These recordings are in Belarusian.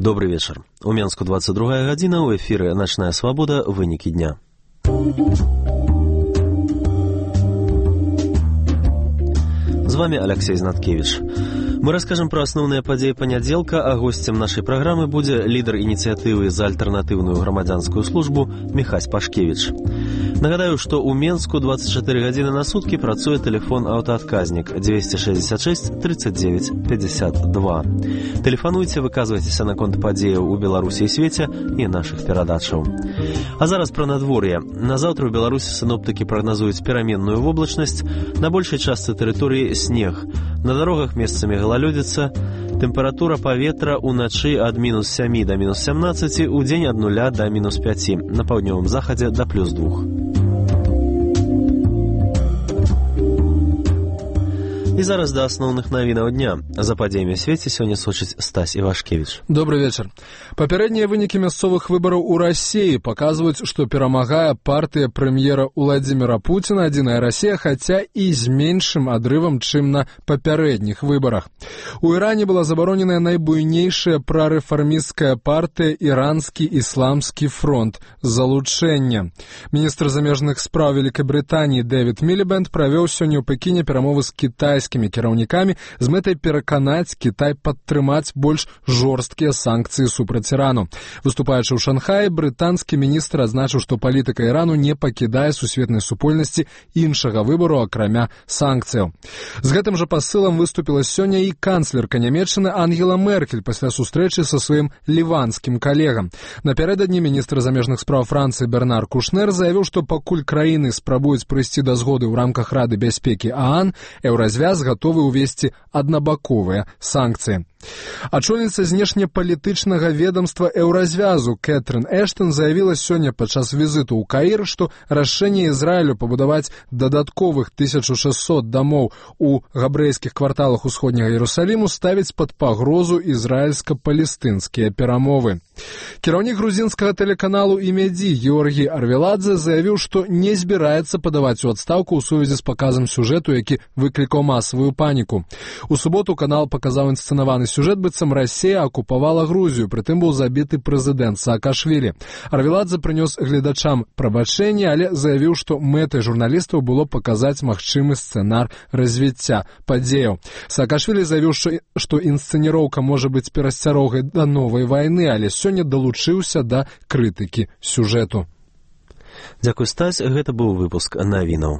Добрый вечер. У Менску 22 гадзіна, у эфіры «Начная свобода. Вынікі дня». З вами Алексей Знаткевич. Мы расскажем про основные падзеі панядзелка, а гостем нашей программы будзе лідар ініцыятывы за альтэрнатыўную грамадзянскую службу Міхась Пашкевіч. Нагадаю, што ў Менску 24 гадзіны на суткі працуе тэлефон аўтаадказнік 266 39 52. Тэлефануйце, выказвайцеся наконт падзеяў у Беларусі і свеце і нашых перадачаў. А зараз пра надвор'е. На заўтра ў Беларусі сіноптыкі прагназуюць пераменную воблачнасць, на большай частцы тэрыторыі снег. На дарогах месцамі галалёдзіца, тэмпература паветра ўначы ад мінус 7 да мінус 17, у дзень ад 0 да мінус 5, на паўднёвым захадзе да плюс 2. І зараз да асноўных навінаў дня. За падзеямі свеце сёння сочыць Стась Івашкевіч. Добрый вечер. Папярэднія вынікі мясцовых выбараў у Расіі паказваюць, што перамагае партыя прэм'ера Владзіміра Пуціна «Адзіная Расія», хаця і з меншым адрывам, чым на папярэдніх выбарах. У Іране была забароненая найбуйнейшая прарэфармісцкая партыя «Іранскі ісламскі фронт» залучэння. Міністр замежных спраў Великабрытаніі Дэвід Мілібэнд правёў сёння ў Пекіне перамовы з кітайскімі кіраўнікамі з мэтай пераканаць Кітай падтрымаць больш жорсткія санкцыі супраць Ірану. Выступаючы ў Шанхаі, брытанскі міністр адзначыў, што палітыка Ірану не пакідае сусветнай супольнасці іншага выбару, акрамя санкцыяў. З гэтым жа пасылам выступіла сёння і канцлерка Нямецчыны Ангела Меркель пасля сустрэчы са сваім ліванскім калегам. Напярэдадні міністр замежных спраў Францыі Бернар Кушнер заявіў, што пакуль краіны спрабуюць прыйсці да згоды ў рамках Рады бяспекі ААН, Еўразвяз гатовы ўвесці аднабаковыя санкцыі. Ачольніца знешнепалітычнага ведомства Еўразвязу Кэтрын Эштон заявіла сёння падчас візіту ў Каір, што рашэнне Ізраілю пабудаваць дадатковых 1600 дамоў у габрэйскіх кварталах усходняга Іерусаліму ставіць пад пагрозу ізраільска-палестынскія перамовы. Кіраўнік грузінскага тэлеканалу «Имедзі» Георгій Арвеладзе заявіў, што не збіраецца падаваць у адстаўку ў сувязі з паказам сюжэту, які выклікаў масавую паніку. У суботу канал паказаў інсцэнаваны сюжэт, быццам Расія акупавала Грузію, прытым быў забіты прэзідэнт Саакашвілі. Арвеладзе прынёс гледачам прабачэнне, але заявіў, што мэтай журналістаў было паказаць магчымы сцэнар развіцця падзеяў. Саакашвілі заявіў, што інсцэніроўка можа быць перасцярогай да новай вайны, але сёння далучыўся да крытыкі сюжэту. Дзякуй, Стась. Гэта быў выпуск навінаў.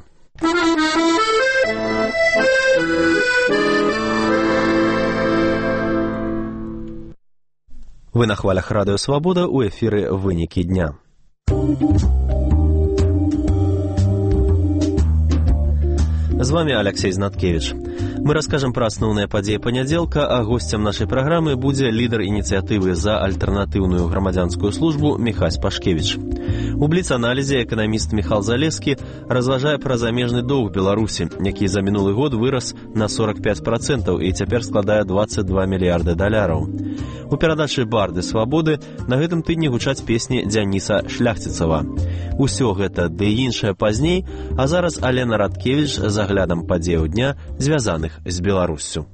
Вы на хвалях Радыё Свабода, у эфіры «Вынікі дня». З вами Алексей Знаткевич. Мы расскажем про основные падзеі панядзелка, а гостем нашей программы будзе лідар ініцыятывы за альтэрнатыўную грамадзянскую службу Міхась Пашкевіч. У бліц-аналізе эканаміст Міхал Залескі разважае пра замежны доўг Беларусі, які за мінулы год вырас на 45% і цяпер складае 22 мільярды даляраў. У перадачы «Барды свабоды» на гэтым тыдні гучаць песні Дзяніса Шляхціцава. Усё гэта ды іншае пазней, а зараз Алена Радкевіч з аглядам падзеяў дня, звязаных з Беларуссю.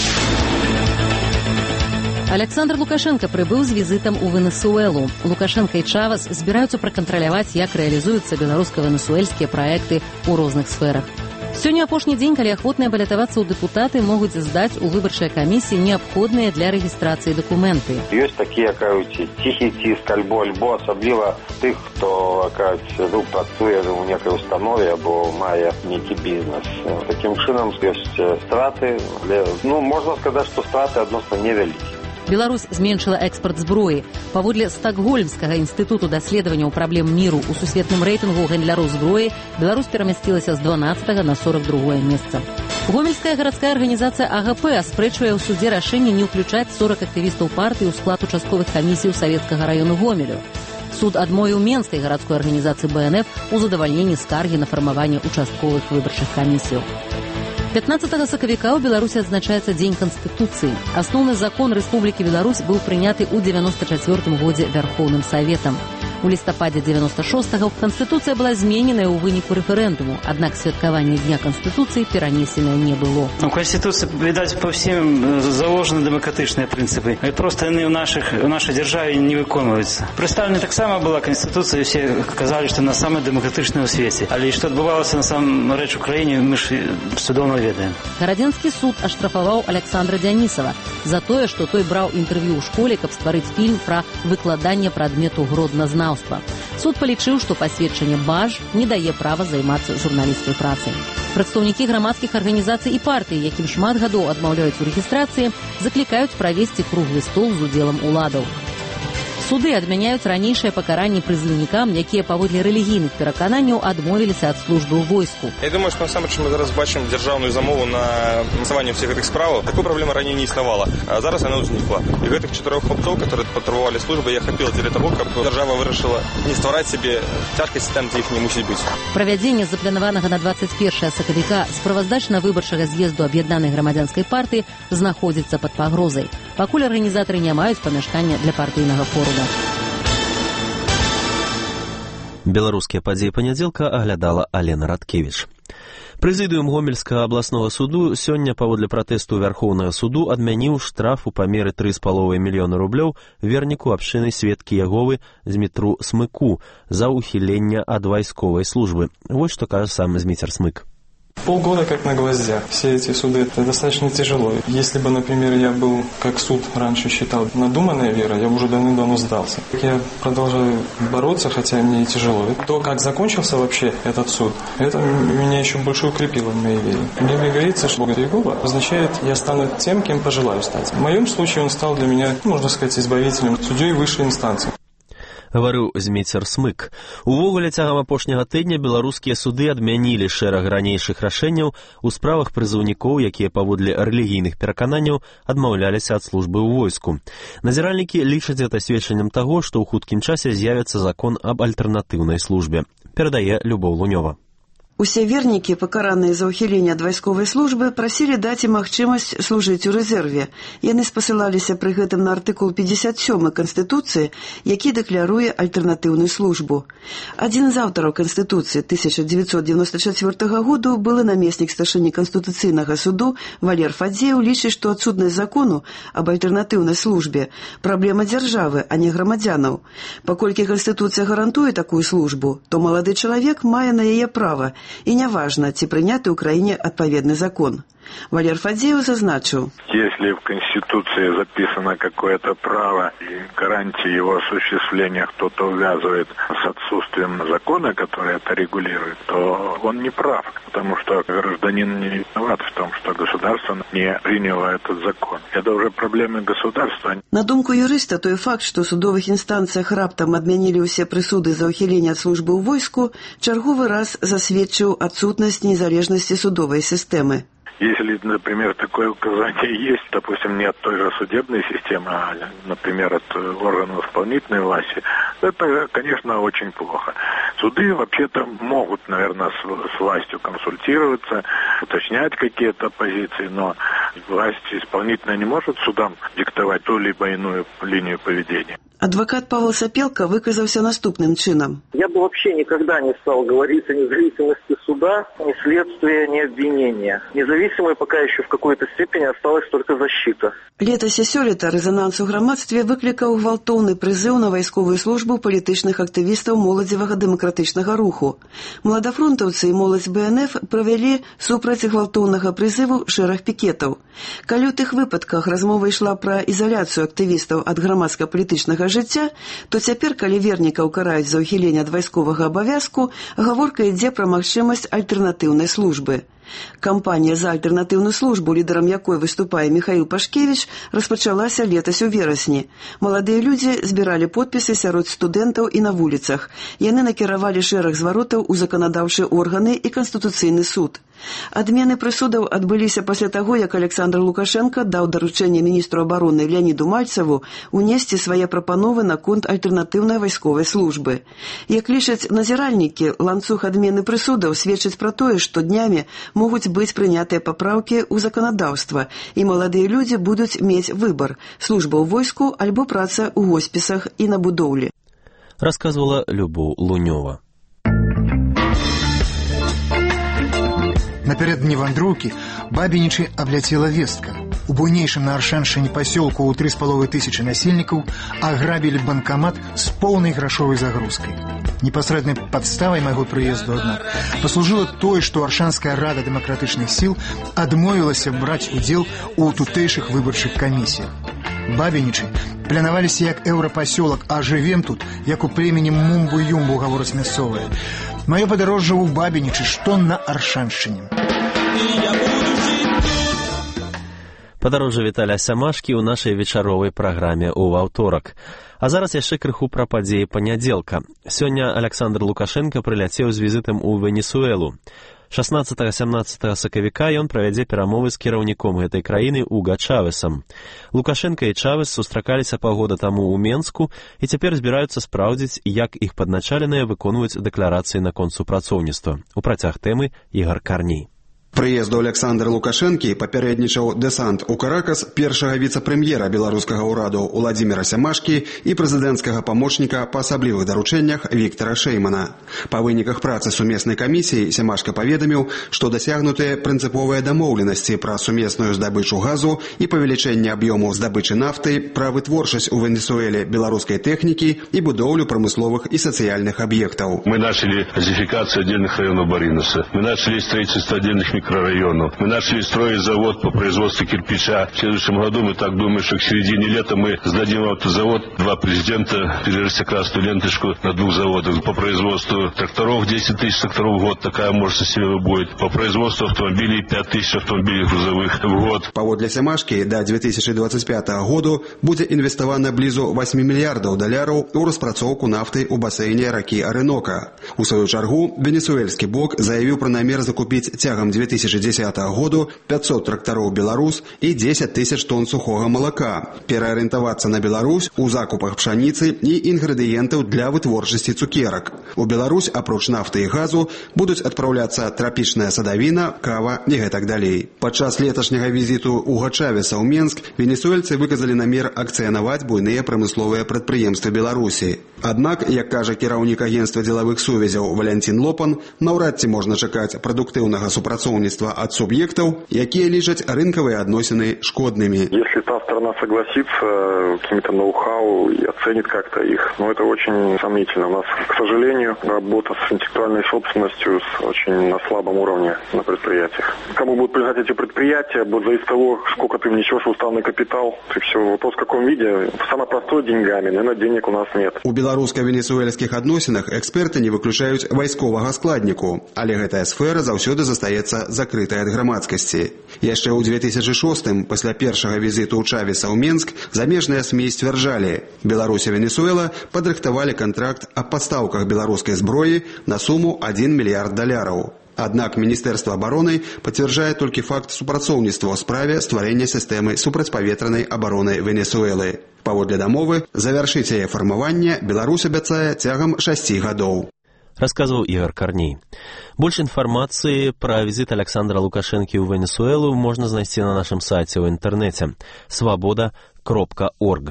Александр Лукашенко прыбыў з візітам у Венесуэлу. Лукашенко і Чавес збіраюцца пракантраляваць, як рэалізуюцца беларуска-венесуэльскія праекты ў розных сферах. Сёння апошні дзень, калі ахвотныя балятавацца ў дэпутаты могуць здаць у выбарчай камісіі неабходныя для рэгістрацыі дакументы. Ёсць такія, кажуць, ціхі ціск альбо асабліва тых, хто, кажуць, працуе ў некай установе або мае нейкі бізнес. Такім чынам ёсць страты, але, можна сказаць, што страты адносна невялікія. Беларусь зменшыла экспарт зброі. Паводле Стакгольмскага інстытуту даследаванняў праблем міру ў сусветным рэйтынгу гандляроў зброі Беларусь перамясцілася з 12 на 42 месца. Гомельская гарадская арганізацыя АГП аспрэчвае ў судзе рашэнне не ўключаць 40 актывістаў партыі ў склад участковых камісій савецкага раёну Гомелю. Суд адмовіў Менскай гарадской арганізацыі БНФ у задавальненні скаргі на фармаванне участковых выбарчых камісіяў. 15 сакавіка ў Беларусі адзначаецца Дзень Канстытуцыі. Асноўны закон Рэспублікі Беларусь быў прыняты ў 94 годзе Вярхоўным Саветам. У лістападзе 96-го Канстытуцыя была змененая ў выніку рэферэндуму, аднак святкаванне Дня Канстытуцыі перанесенае не было. У Конституции, видать, по всем заложены демократичные принципы. И просто они в нашей державе не выконываются. Представлена так само была Конституция, и все казали, что она самая демократичная у свете. Але что отбывалось на самом речь в Украине, мы же судовно ведаем. Гарадзенскі суд аштрафаваў Александра Дзянісава за тое, што той браў інтэрв'ю ў школе, каб стварыць фільм пра выкладанне прадмету гродназнаўства. Суд палічыў, што пасведчанне БАЖ не дае права займацца журналісцкай працай. Прадстаўнікі грамадскіх арганізацый і партый, якім шмат гадоў адмаўляюць у рэгістрацыі, заклікаюць правесці круглы стол з удзелам уладаў. Суды адмяняюць ранейшае пакаранне прызыўнікам, якія паводле рэлігійных перакананняў адмовіліся ад службы ў войску. Я думаю, што насамрэч мы зараз бачым дзяржаўную замову на фінансаванне ўсіх гэтых справаў. Такой праблемы раней не існавала, а зараз яна ўзнікла. І гэтых 4 хлопцоў, которые патрабавалі службы, я хапіла дзеля таго, каб дзяржава вырашыла не ствараць сабе цяжкасці там, дзе іх не мусіць быць. Правядзенне запланаванага на 21 сакавіка справаздачна-выбарчага з'езду аб'яднанай грамадзянскай партыі знаходзіцца пад пагрозай. Пакуль арганізатары не маюць памяшкання для партыйнага форума. Беларускія падзеі панядзелка аглядала Алена Радкевіч. Прэзідыум Гомельскага абласнога суду сёння паводле пратэсту Вярхоўнага суду адмяніў штраф у памеры 3,5 мільёна рублёў верніку абшчыны Сведкі Яговы Змітру Смыку за ухіленне ад вайсковай службы. Вось што кажа сам Зміцер Смык. Полгода как на гвоздях. Все эти суды, это достаточно тяжело. Если бы, например, я был, как суд раньше считал, надуманная вера, я бы уже давным-давно сдался. Я продолжаю бороться, хотя мне и тяжело. То, как закончился вообще этот суд, это меня еще больше укрепило в моей вере. В Библии говорится, что Бог Иегова означает, я стану тем, кем пожелаю стать. В моем случае он стал для меня, можно сказать, избавителем, судьей высшей инстанции. Гаварыў Зміцер Смык. Увогуле цягам апошняга тыдня беларускія суды адмянілі шэраг ранейшых рашэнняў у справах прызыўнікоў, якія паводле рэлігійных перакананняў адмаўляліся ад службы ў войску. Назіральнікі лічаць гэта сведчаннем таго, што ў хуткім часе з'явіцца закон аб альтэрнатыўнай службе. Перадае Любоў Лунёва. Усе вернікі, пакараныя за ўхіленне ад вайсковай службы, прасілі даць ім магчымасць служыць у рэзерве. Яны спасылаліся пры гэтым на артыкул 57 Канстытуцыі, які дэкляруе альтэрнатыўную службу. Адзін з аўтараў Канстытуцыі 1994 году былы намеснік старшыні Канстытуцыйнага суду Валер Фадзеў лічыць, што адсутнасць закону аб альтэрнатыўнай службе праблема дзяржавы, а не грамадзянаў. Паколькі Канстытуцыя гарантуе такую службу, то малады чалавек мае на яе права, и неважно, ці прыняты ў краіне адпаведны закон. Валер Фадзеев зазначил. Если в Конституции записано какое-то право и гарантии его осуществления кто-то увязывает с отсутствием закона, который это регулирует, то он не прав, потому что гражданин не виноват в том, что государство не приняло этот закон. Это уже проблемы государства. На думку юриста, той факт, что в судовых инстанциях раптом адмянілі ўсе прысуды за ўхіленне ад службы ў войску, чарговы раз засведчыў адсутнасць незалежнасці судовай сістэмы. Если, например, такое указание есть, допустим, не от той же судебной системы, а, например, от органов исполнительной власти, это, конечно, очень плохо. Суды вообще-то могут, наверное, с властью консультироваться, уточнять какие-то позиции, но власть исполнительная не может судам диктовать ту либо иную линию поведения. Адвокат Павел Сапелка выказался наступным чином. Я бы вообще никогда не стал говорить о независимости суда, ни следствия, ни обвинения. Независимой пока еще в какой-то степени осталась только защита. Летась і сёлета рэзананс у грамадстве выклікаў гвалтоўны прызыў на вайсковую службу палітычных актывістаў моладзевага дэмакратычнага руху. Маладафронтаўцы і моладзь БНФ правялі супраць гвалтоўнага прызыву шэраг пікетаў. Калі ў тых выпадках размова ішла пра ізаляцыю актывістаў ад грамадска-палітычнага жыцця, то цяпер, калі вернікаў караюць за ўхіленне ад вайсковага абавязку, гаворка ідзе пра магчымасць альтэрнатыўнай службы. Кампанія за альтэрнатыўную службу, лідарам якой выступае Міхаіл Пашкевіч, распачалася летась у верасні. Маладыя людзі збіралі подпісы сярод студэнтаў і на вуліцах. Яны накіравалі шэраг зваротаў у заканадаўчыя органы і Канстытуцыйны суд. Адмены прысудаў адбыліся пасля таго, як Александр Лукашенко даў даручэнне міністру абароны Леаніду Мальцеву унесці свае прапановы наконт альтэрнатыўнай вайсковай службы. Як лічаць назіральнікі, ланцуг адмены прысудаў сведчыць пра тое, што днямі могуць быць прынятыя папраўкі ў заканадаўства, і маладыя людзі будуць мець выбар – служба ў войску альбо праца ў хоспісах і на будоўлі. рассказывала Любоў Лунёва. Напярэдадні вандроўкі Бабінічы абляцела вестка. У буйнейшым на Аршаншчыне пасёлку ў 3500 насельнікаў аграбілі банкамат з поўнай грашовай загрузкай. Непасрэднай падставай майго прыезду, аднак, паслужыла тое, што Аршанская рада дэмакратычных сіл адмовілася браць удзел у тутэйшых выбарчых камісіях. Бабінічы планаваліся як еўрапасёлак, а жывем тут, як у племені Мумбу-Юмбу, гавораць мясцовыя. Маё падарожжа ў Бабінічы, што на Аршаншчыне. Падарожжа Віталя Сямашкі ў нашай вечаровай праграме ў аўторак. А зараз яшчэ крыху пра падзеі панядзелка. Сёння Александр Лукашенко прыляцеў з візітам у Венесуэлу. 16-17 сакавіка ён правядзе перамовы з кіраўніком гэтай краіны Уга Чавесам. Лукашенко і Чавес сустракаліся паўгода таму ў Менску і цяпер збіраюцца спраўдзіць, як іх падначаленыя выконваюць дэкларацыі наконт супрацоўніцтва. У працяг тэмы Ігар Карней. Прыезду Александра Лукашэнкі папярэднічаў дэсант у Каракас першага віцэ-прэм'ера беларускага ўраду Уладзіміра Сямашкі і прэзідэнцкага памочніка па асаблівых даручэннях Віктара Шэймана. Па выніках працы сумеснай камісіі Сямашка паведаміў, што дасягнутыя прынцыповыя дамоўленасці пра сумесную здабычу газу і павелічэнне аб'ёму здабычы нафты, пра вытворчасць у Венесуэле беларускай тэхнікі і будоўлю прамысловых і сацыяльных аб'ектаў. Мы начали газификацию отдельных районов Баринуса. Мы начали строительство отдельных микрорайонов. Мы начали строить завод по производству кирпича. В следующем году мы так думаем, что к середине лета мы сдадим автозавод. Два президента перерыли красную ленточку на 2 заводах. По производству тракторов 10 тысяч тракторов в год. Такая мощность себе будет. По производству автомобилей 5 тысяч автомобилей грузовых в год. Паводле Сямашкі до 2025 году будзе інвеставана блізу 8 мільярдаў даляраў у распрацоўку нафты ў басейне ракі Арэнока. У сваю чаргу, венесуэльскі бок заявіў пра намер закупіць цягам 2010 году 500 трактаров «Беларусь» и 10 тысяч тонн сухого молока, переориентоваться на Беларусь у закупах пшаницы и ингредиентов для вытворчасці цукерок. У Беларусь, апроч нафты и газу, будут отправляться тропічная садавіна, кава и гэтак далей. Падчас леташняга визиту Уга Чавеса ў Менск венесуэльцы выказали намер акцыянаваць буйныя прамысловыя прадпрыемствы Беларусі. Аднак, як кажа кіраўнік агентства дзелавых сувязяў Валянцін Лопан, наўрад ці можна чакаць прадуктыўнага супрацоўніцтва от субъектов, якія лічаць рынкавыя адносіны шкоднымі. Если та сторона согласится какими-то ноу-хау и оценит как-то их, но это очень сомнительно. У нас, к сожалению, работа с интеллектуальной собственностью очень на слабом уровне на предприятиях. Кому будут принадлежать эти предприятия, будет зависеть от того, сколько ты внесешь в уставный капитал. И все, вопрос в каком виде. Самое простое деньгами, наверное, денег у нас нет. У беларуска-венесуэльскіх адносінах эксперты не выключаюць вайсковага складніку, але гэтая сфера заўсёды застаецца закрытай ад грамадскасці. Яшчэ ў 2006-м, пасля першага візіту Чавеса ў Менск, замежныя СМІ сцвярджалі, Беларусь і Венесуэла падрыхтавалі кантракт аб пастаўках беларускай зброі на суму 1 мільярд даляраў. Аднак Міністэрства абароны пацвярджае толькі факт супрацоўніцтва ў справе стварэння сістэмы супрацьпаветранай абароны Венесуэлы. Паводле дамовы, завяршыць яе фармаванне Беларусь абяцае цягам 6 гадоў. Рассказывал Игорь Корней. Больше информации про визит Александра Лукашенко в Венесуэлу можно найти на нашем сайте в интернете svoboda.org.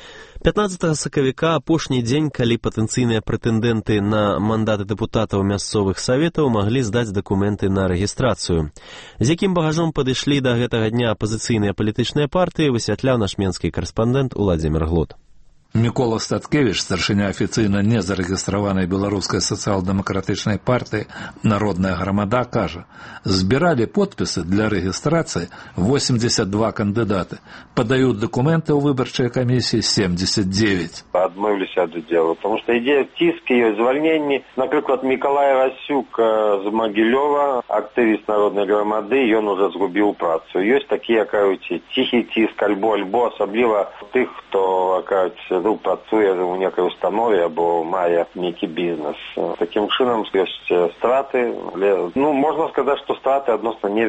15 сакавіка апошні дзень, калі патэнцыйныя прэтэндэнты на мандаты дэпутатаў мясцовых саветаў маглі здаць дакументы на рэгістрацыю. З якім багажом падышлі да гэтага дня апазіцыйныя палітычныя партыі, высвятляў наш менскі карэспандэнт Уладзімір Глот. Мікола Статкевіч, старшыня афіцыйна незарэгістраванай беларускай сацыял-дэмакратычнай партыі «Народная грамада», кажа, збіралі подпісы для рэгістрацыі 82 кандыдаты, падаюць дакументы ў выбарчай камісіі 79. Адмовіліся ад удзелу, тому што ідзе ціск і звальненні. Напрыклад, Мікалай Расюк з Магілёва, актывіст «Народнай грамады», ён ужо згубіў працу. Ёсць такія, кажуць, ціхі ціск альбо асабліва тых, хто, кажуць, працуе ў некай установе або мае нейкі бізнес. Такім чынам ёсць страты, але можна сказаць, што страты адносна невялікія.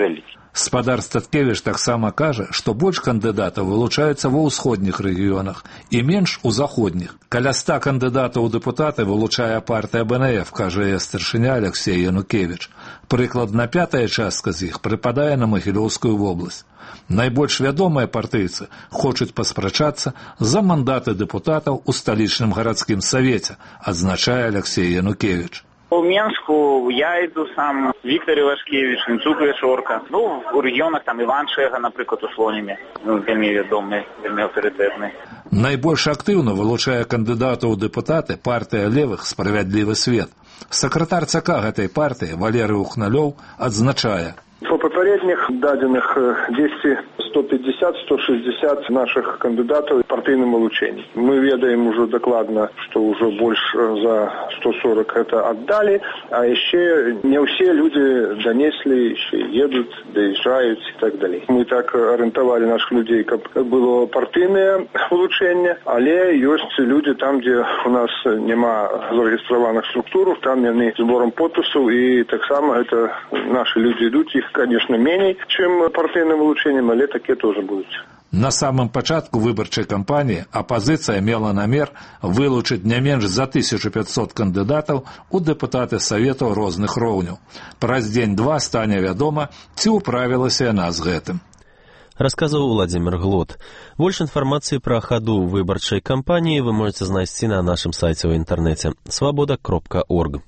Спадар Статкевіч таксама кажа, што больш кандыдатаў вылучаюцца ва ўсходніх рэгіёнах і менш у заходніх. Каля 100 кандыдатаў у дэпутаты вылучае партыя БНФ, кажа яе старшыня Алексей Янукевіч. Прыкладна 5-я частка з іх прыпадае на Магілёўскую вобласць. Найбольш вядомыя партыйцы хочуць паспрачацца за мандаты дэпутатаў у сталічным гарадскім савеце, адзначае Алексей Янукевіч. У Менску я иду сам, Виктор Ивашкевич, Инцук Вешорка. В регионах там Иван Шега, например, у Слониме, вельми ведомый, вельми авторитетный. Найбольш актыўна вылучае кандыдатаў у дэпутаты партыя левых «Справядлівы свет». Сакратар ЦК гэтай партыі Валерый Ухналёў адзначае. По папярэдніх дадзеных 200, 150, 160 наших кандыдатаў партыйным вылучэннем. Мы ведаем уже докладно, что уже больше за 140 это отдали, а еще не все люди донесли, еще едут, доезжают и так далее. Мы так ориентовали наших людей, как было партийное вылучение, але есть люди там, где у нас нема зарегистрованных структур, там они сбором подписов, и так само это наши люди идут, их, конечно, менее, чем партийным вылучением, але такие тоже будут. На самом пачатку выбарчай кампаніі апазіцыя мела намер вылучыць не менш за 1500 кандыдатаў у дэпутаты Саветаў розных роўняў. Праз дзень-два стане вядома, ці ўправілася яна з гэтым. Рассказывал Владимир Глот. Больше информации про ходу выборчей кампании вы можете знайти на нашем сайте в интернете svoboda.org.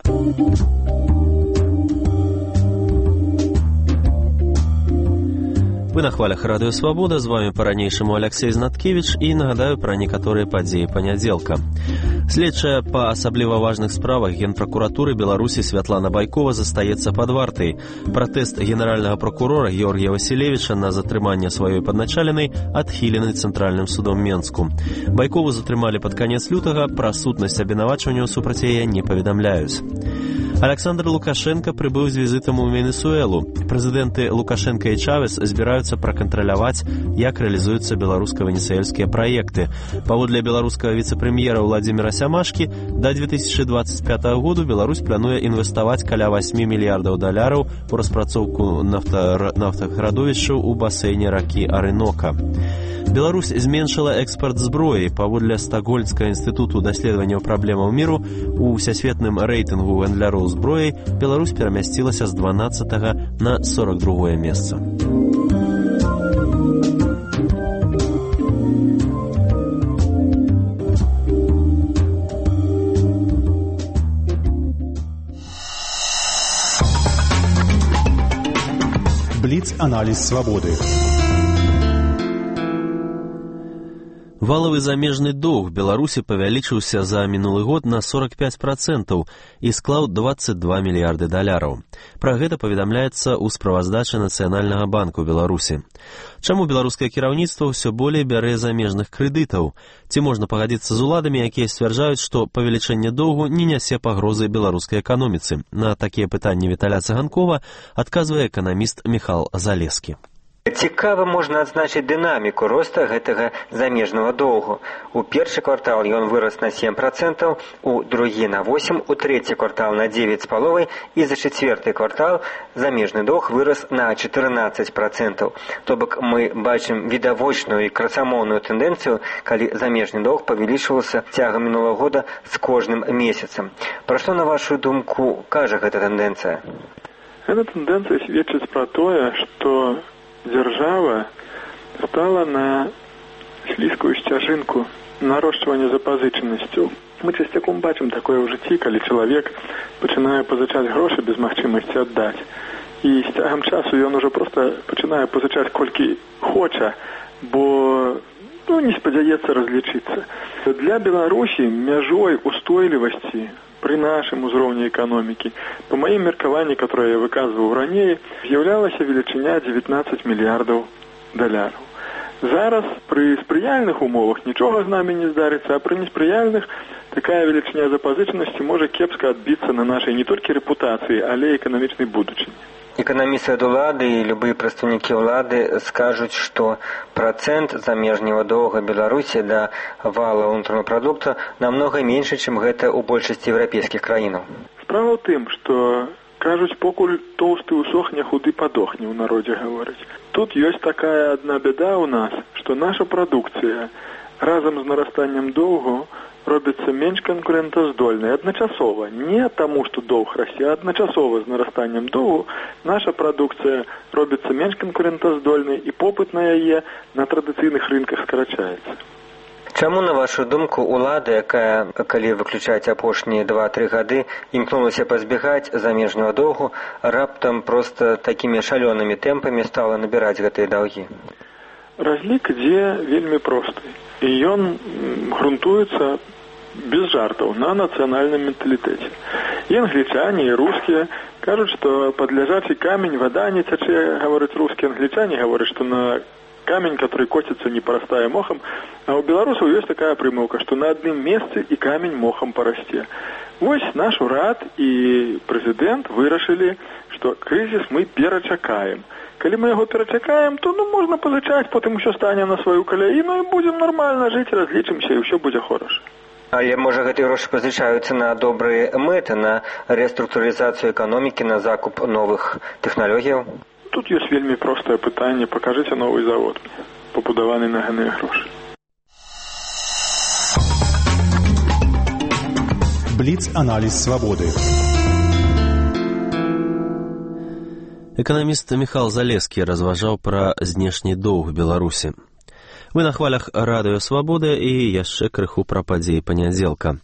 Вы на хвалях Радио Свобода, з вами по-ранейшаму Алексей Знаткевич і нагадаю пра некаторыя падзеі панядзелка. Следчая па асабліва важных справах Генпракуратуры Беларусі Святлана Байкова застаецца пад вартай. Пратэст генеральнага прокурора Георгія Васілевіча на затрыманне сваёй падначаленай адхілены Цэнтральным судом Менску. Байкову затрымалі пад канец лютага, пра сутнасць абвінавачванняў супраць яе не паведамляюць. Александр Лукашенко прибыў з візітам у Венесуэлу. Прэзідэнты Лукашенко і Чавес збіраюцца пракантраляваць, як рэалізуюцца беларуска-венесуэльскія праекты. Паводле беларускага віцэ-прэм'ера Владимира Сямашкі, да 2025 году Беларусь плануе інвеставаць каля $8 мільярдаў у распрацоўку нафтахрадовішчаў у басейне ракі Арынока. Беларусь зменшыла экспорт зброі. Паводле Стокгольмскага інстытуту даследаванняў праблемаў міру, у всесветным рэйтынгу гандляроў зброяй Беларусь перамясцілася з 12 на 42 месца. Бліц-аналіз свабоды. Валовый замежны доўг Беларусі павялічыўся за мінулы год на 45% і склаў $22 мільярды. Пра гэта паведамляецца ў справаздачы Нацыянальнага банку Беларусі. Чаму беларускае кіраўніцтва ўсё болей бярэ замежных крэдытаў? Ці можна пагадзіцца з уладамі, якія сцвярджаюць, што павелічэнне доўгу не нясе пагрозы беларускай эканоміцы? На такія пытанні Віталя Цыганкова адказвае эканаміст Міхал Залескі. Цікава можна адзначыць дынаміку роста гэтага замежнага доўгу. У першы квартал ён вырас на 7%, у другі на 8%, у трэці квартал на 9,5% і за чацвёрты квартал замежны доўг вырас на 14%. То бок мы бачым відавочную і красамоўную тэндэнцыю, калі замежны доўг павялічваўся цягам мінулага года з кожным месяцам. Пра што, на вашу думку, кажа гэта тэндэнцыя? Эта тэндэнцыя сведчыць пра тое, што дзяржава стала на слізкую сцяжынку нарошчвання запазычанасцяў. Мы часцяком бачым такое ў жыцці, калі чалавек пачынае пазычаць грошы без магчымасці аддаць. І з цягам часу ён ужо проста пачынае пазычаць колькі хоча, бо не спадзяецца разлічыцца. Для Беларусі мяжой устойлівасці при нашем узроўні эканомікі, по маім меркаванні, которое я выказваў раней, з'яўлялася велічыня $19 мільярдаў. Зараз при спрыяльных умовах нічога з намі не здарыцца, а при неспрыяльных такая велічыня запазычанасці можа кепска адбіцца на нашай не толькі рэпутацыі, але і эканамічнай будучыні. Эканамісты ад улады і любыя прадстаўнікі ўлады скажуць, што працэнт замежнага доўга Беларусі да вала ўнутранага прадукта намнога меншы, чым гэта ў большасці еўрапейскіх краінаў. Справа ў тым, што кажуць, покуль тоўсты усохне, худы падохне, у народзе гавораць. Тут ёсць такая адна бяда ў нас, што наша прадукцыя разам з нарастаннем доўгу робіцца менш канкурэнтаздольнай адначасова. Не таму, што доўг расце, а адначасова з нарастаннем доўгу наша прадукцыя робіцца менш канкурэнтаздольнай і попыт на яе на традыцыйных рынках скарачаецца. Чаму, на вашу думку, улада, якая, калі выключаць апошнія 2-3 гады, імкнулася пазбегаць замежнага доўгу, раптам проста такімі шалёнымі тэмпамі стала набіраць гэтыя даўгі? Разлік ідзе вельмі просты. І ён грунтуецца без жартаў на нацыянальным менталітэце. І англічане, і рускія кажуць, што пад ляжачы камень вада не цячэ, гавораць рускія, англічане гавораць, што на камень, который котится, не порастая мохом, а у белорусов есть такая примылка, что на одном месте и камень мохом порасте. Вось наш урад и президент вырашили, что кризис мы перачакаем. Калі мы яго перачакаем, то можна пазычаць, потым усё стане на сваю каляіну і будзем нармальна жыць, разлічымся і ўсё будзе хороша. Але, можа, гэтыя грошы пазычаюцца на добрыя мэты, на рэструктурызацыю эканомікі, на закуп новых тэхналогіяў? Тут ёсць вельмі простае пытанне. Пакажыце новы завод, пабудаваны на гэтыя грошы. Бліц-аналіз свабоды. Эканаміст Міхал Залескі разважаў пра знешні доўг Беларусі. Вы на хвалях радыё «Свабода» і яшчэ крыху пра падзеі панядзелка.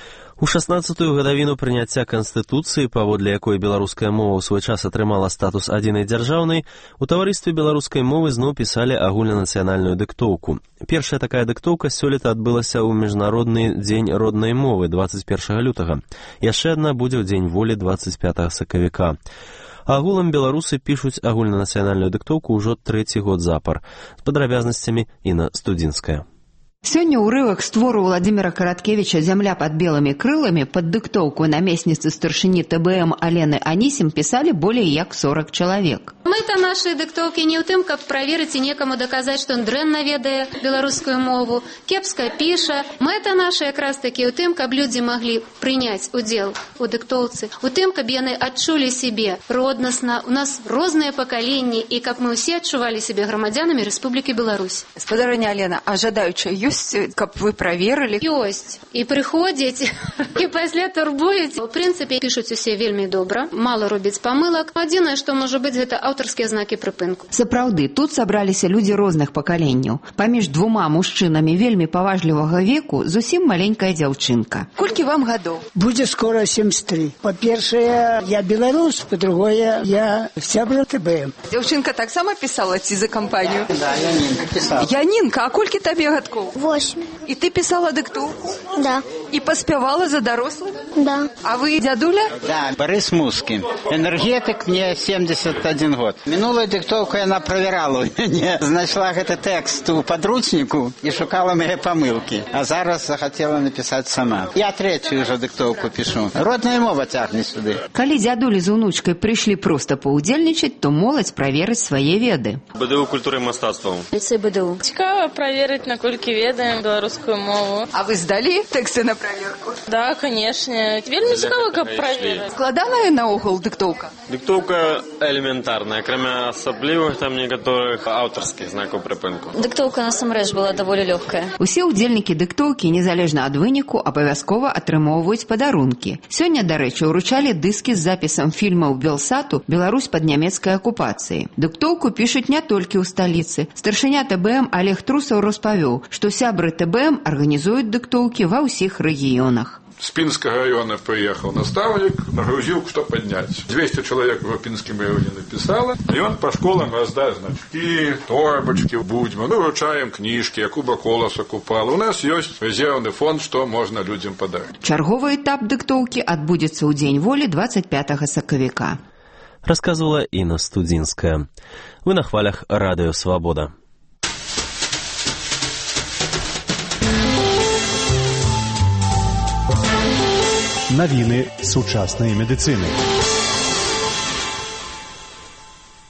У 16-ю гадавіну прыняцця Канстытуцыі, паводле якой беларуская мова ў свой час атрымала статус адзінай дзяржаўнай, у таварыстве беларускай мовы зноў пісалі агульнанацыянальную дыктоўку. Першая такая дыктоўка сёлета адбылася ў Міжнародны дзень роднай мовы 21 лютага. Яшчэ адна будзе ў дзень волі 25 сакавіка. Агулам беларусы пішуць агульнанацыянальную дыктоўку ўжо 3-й год запар. З падрабязнасцямі Інна Студзінская. Сёння ўрывак з твору Владимира Караткевича «Земля под белыми крылами» под дыктоўку намесніцы старшыні ТБМ Алены Анісім пісалі болей як 40 чалавек. Мэта нашай дыктоўкі не ў тым, каб праверыць і некаму даказаць, што ён дрэнна ведае беларускую мову, кепска піша. Мэта наша якраз такі ў тым, каб людзі маглі прыняць удзел у дыктоўцы, у тым, каб яны адчулі сябе роднасна, у нас розныя пакаленні, і каб мы ўсе адчувалі сябе грамадзянамі Рэспублікі Беларусь. Спадарыня Алена, а жадаючыя ёсць, каб вы праверылі? Ёсць. І прыходзяць, і пасля турбуюць. У прынцыпе, пішуць усе вельмі добра, мала робіць памылак. Адзінае, што можа быць, гэта аўтарскія знакі прыпынку. Сапраўды, тут сабраліся людзі розных пакаленняў. Паміж двума мужчынамі вельмі паважлівага веку зусім маленькая дзяўчынка. Колькі вам гадоў? Будзе скора 73. Па-першае, я беларус, па-другое, я сябра ТБМ. Дзяўчынка таксама пісала ці за кампанію? Да, Янінка пісала. Янінка, а колькі табе гадкоў? 8. І ты пісала дыктоўку? Да. І паспявала за дарослых? Да. А вы дзядуля? Да, Борис Мускин. Энергетик, мне 71 год. Минулую диктовку яна проверала у мяне. Знайшла гэты тэкст у подручнику и шукала мои помылки. А зараз захотела написать сама. Я третью уже диктовку пишу. Родная мова тягне сюды. Калі дзядулі з унучкай прыйшлі проста паўдзельнічаць, то моладзь праверыць свае веды. БДУ культуры і мастацтва. Ліцэй БДУ. Цікава праверыць, наколькі ведаем беларускую мову. А вы здалі тэксты на праверку? Да, конечно. Вельмі цікава, каб праверыць. Складаная наогул дыктоўка? Дыктоўка элементарная, акрамя асаблівых там некаторых аўтарскіх знакаў прыпынку. Дыктоўка насамрэч была даволі лёгкая. Усе ўдзельнікі дыктоўкі, незалежна ад выніку, абавязкова атрымоўваюць падарункі. Сёння, дарэчы, уручалі дыскі з запісам фільмаў Белсату «Беларусь пад нямецкай акупацыяй». Дыктоўку пішуць не толькі ў сталіцы. Старшыня ТБМ Олег Трусаў распавёў, што сябры ТБМ арганізуюць дыктоўкі ва ўсіх рэгіёнах. С Пинского района приехал наставник, нагрузил, что поднять. 200 человек в Пинском районе написало, и он по школам раздает значки, торбочки, будьмы, вручаем книжки, Якуба Колоса купала. У нас есть резервный фонд, что можно людям подарить. Чарговы этап дыктоўкі адбудзецца ў дзень волі 25 сакавіка. Рассказывала Інна Студзінская. Вы на хвалях радыё «Свабода». Навіны сучаснай медыцыны.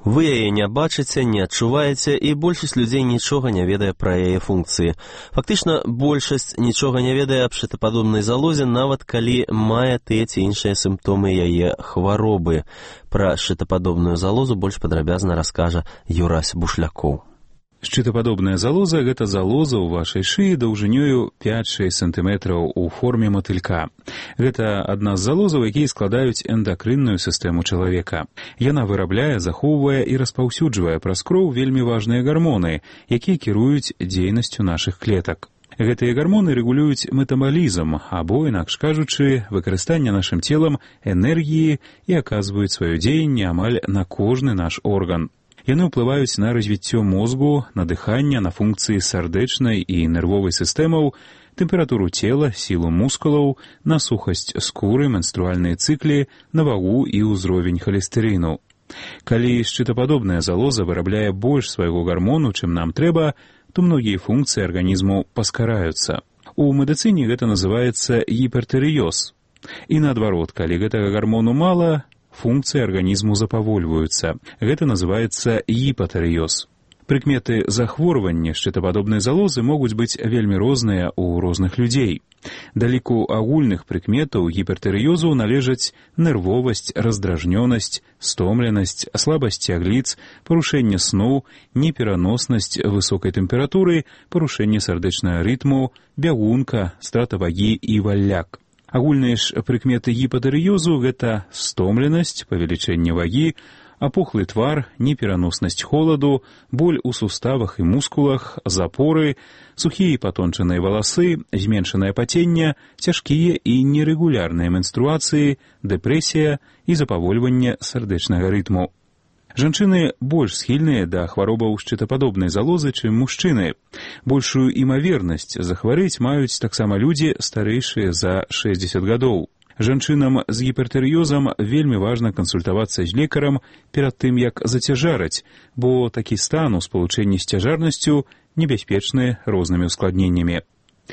Вы яе не бачыце, не адчуваеце, і большасць людзей нічога не ведае пра яе функцыі. Фактычна, большасць нічога не ведае аб шчытападобнай залозе, нават калі мае тыя ці іншыя сімптомы яе хваробы. Пра шчытападобную залозу больш падрабязна раскажа Юрась Бушлякоў. Шчытападобная залоза – гэта залоза ў вашай шыі даўжынёю 5-6 сантыметраў у форме матылька. Гэта адна з залозаў, якія складаюць эндакрынную сістэму чалавека. Яна вырабляе, захоўвае і распаўсюджвае праз кроў вельмі важныя гармоны, якія кіруюць дзейнасцю нашых клетак. Гэтыя гармоны рэгулююць метабалізм, або, інакш кажучы, выкарыстанне нашым целам энергіі і аказваюць сваё дзеянне амаль на кожны наш орган. Яны ўплываюць на развіццё мозгу, на дыханне, на функцыі сардэчнай і нервовай сістэмаў, тэмпературу цела, сілу мускулаў, на сухасць скуры, менструальныя цыклі, на вагу і ўзровень халестэрыну. Калі шчытападобная залоза вырабляе больш свайго гармону, чым нам трэба, то многія функцыі арганізму паскараюцца. У медыцыне гэта называецца гіпертырыёз. І наадварот, калі гэтага гармону мала, функцыі арганізму запавольваюцца. Гэта называецца гіпатырыёз. Прыкметы захворвання шчытападобнай залозы могуць быць вельмі розныя ў розных людзей. Да ліку агульных прыкметаў гіпертырыёзу належаць нервовасць, раздражнёнасць, стомленасць, слабасць цягліц, парушэнне сну, непераноснасць высокай тэмпературы, парушэнне сардэчнага рытму, бягунка, страта вагі і валляк. Агульныя ж прыкметы гіпатырыёзу – гэта стомленасць, павелічэнне вагі, апухлы твар, непераноснасць холаду, боль у суставах і мускулах, запоры, сухія і патончаныя валасы, зменшанае паценне, цяжкія і нерэгулярныя менструацыі, дэпрэсія і запавольванне сардэчнага рытму. Жанчыны больш схільныя да хваробаў шчытападобнай залозы, чым мужчыны. Большую імавернасць захварэць маюць таксама людзі, старэйшыя за 60 гадоў. Жанчынам з гіпертырыёзам вельмі важна кансультавацца з лекарам перад тым, як зацяжараць, бо такі стан у спалучэнні з цяжарнасцю небяспечны рознымі ускладненнямі.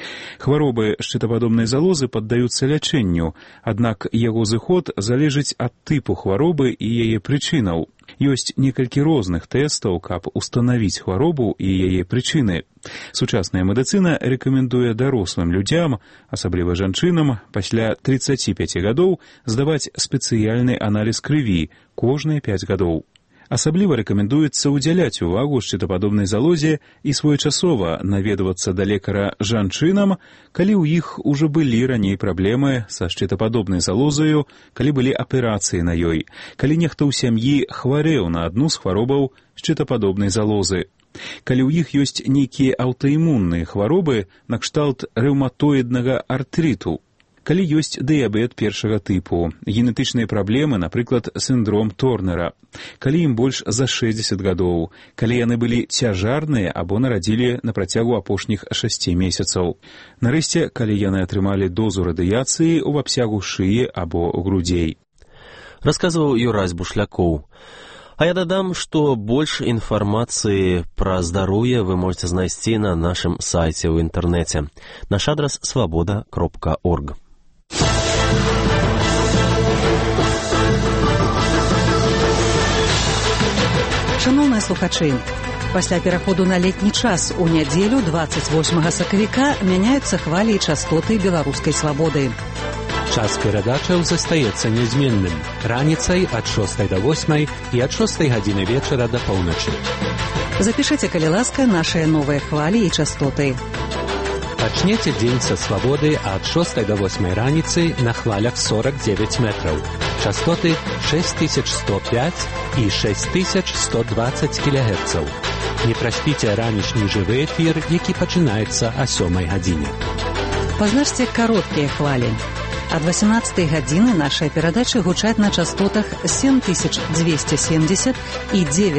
Хваробы шчытападобнай залозы паддаюцца лячэнню, аднак яго зыход залежыць ад тыпу хваробы і яе прычынаў. Ёсць некалькі розных тэстаў, каб устанавіць хваробу і яе прычыны. Сучасная медыцына рэкамендуе дарослым людзям, асабліва жанчынам, пасля 35 гадоў здаваць спецыяльны аналіз крыві кожныя 5 гадоў. Асабліва рэкамендуецца ўдзяляць увагу шчытападобнай залозе і своечасова наведвацца да лекара жанчынам, калі ў іх ужо былі раней праблемы са шчытападобнай залозаю, калі былі аперацыі на ёй, калі нехта ў сям'і хварэў на адну з хваробаў шчытападобнай залозы. Калі ў іх ёсць нейкія аўтаімунныя хваробы накшталт рэўматоіднага артрыту, калі ёсць дыябет першага тыпу, генетычныя праблемы, напрыклад, сіндром Торнера, калі ім больш за 60 гадоў, калі яны былі цяжарныя або нарадзілі на працягу апошніх 6 месяцаў. Нарэшце, калі яны атрымалі дозу радыяцыі ў абсягу шыі або грудзей. Расказваў Юрась Бушлякоў. А я дадам, што больш інфармацыі пра здароўе вы можете знайсці на нашым сайце ў інтэрнэце. Наш адрас свабода.орг. Шановныя слухачы, пасля пераходу на летні час у нядзелю 28 сакавіка мяняюцца хвалі і частоты беларускай свабоды. Час перадачаў застаецца нязменным. Раніцай ад 6 до 8 і ад 6 гадзіны вечара да поўначы. Запішыце, калі ласка, нашыя новыя хвалі і частоты. Пачнеце дзень са свабоды ад 6 до 8 раніцы на хвалях 49 метраў. Частоты 6105 і 6120 кГц. Не праспіце ранішні жывы эфір, які пачынаецца о 7 гадзіне. Пазначце кароткія хвалі. Ад 18 гадзіны нашыя перадачы гучаць на частотах 7270 і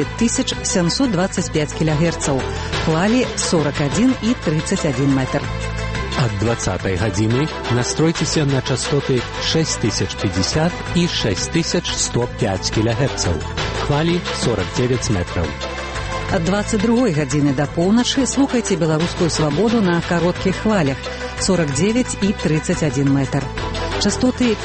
9725 кГц. Хвалі 41 і 31 метр. Ад 20 гадзіны настройцеся на частоты 6050 і 6105 кГц. Хвалі 49 метраў. Ад 22 гадзіны да поўначы слухайце беларускую свабоду на кароткіх хвалях 49 і 31 метр. Частоты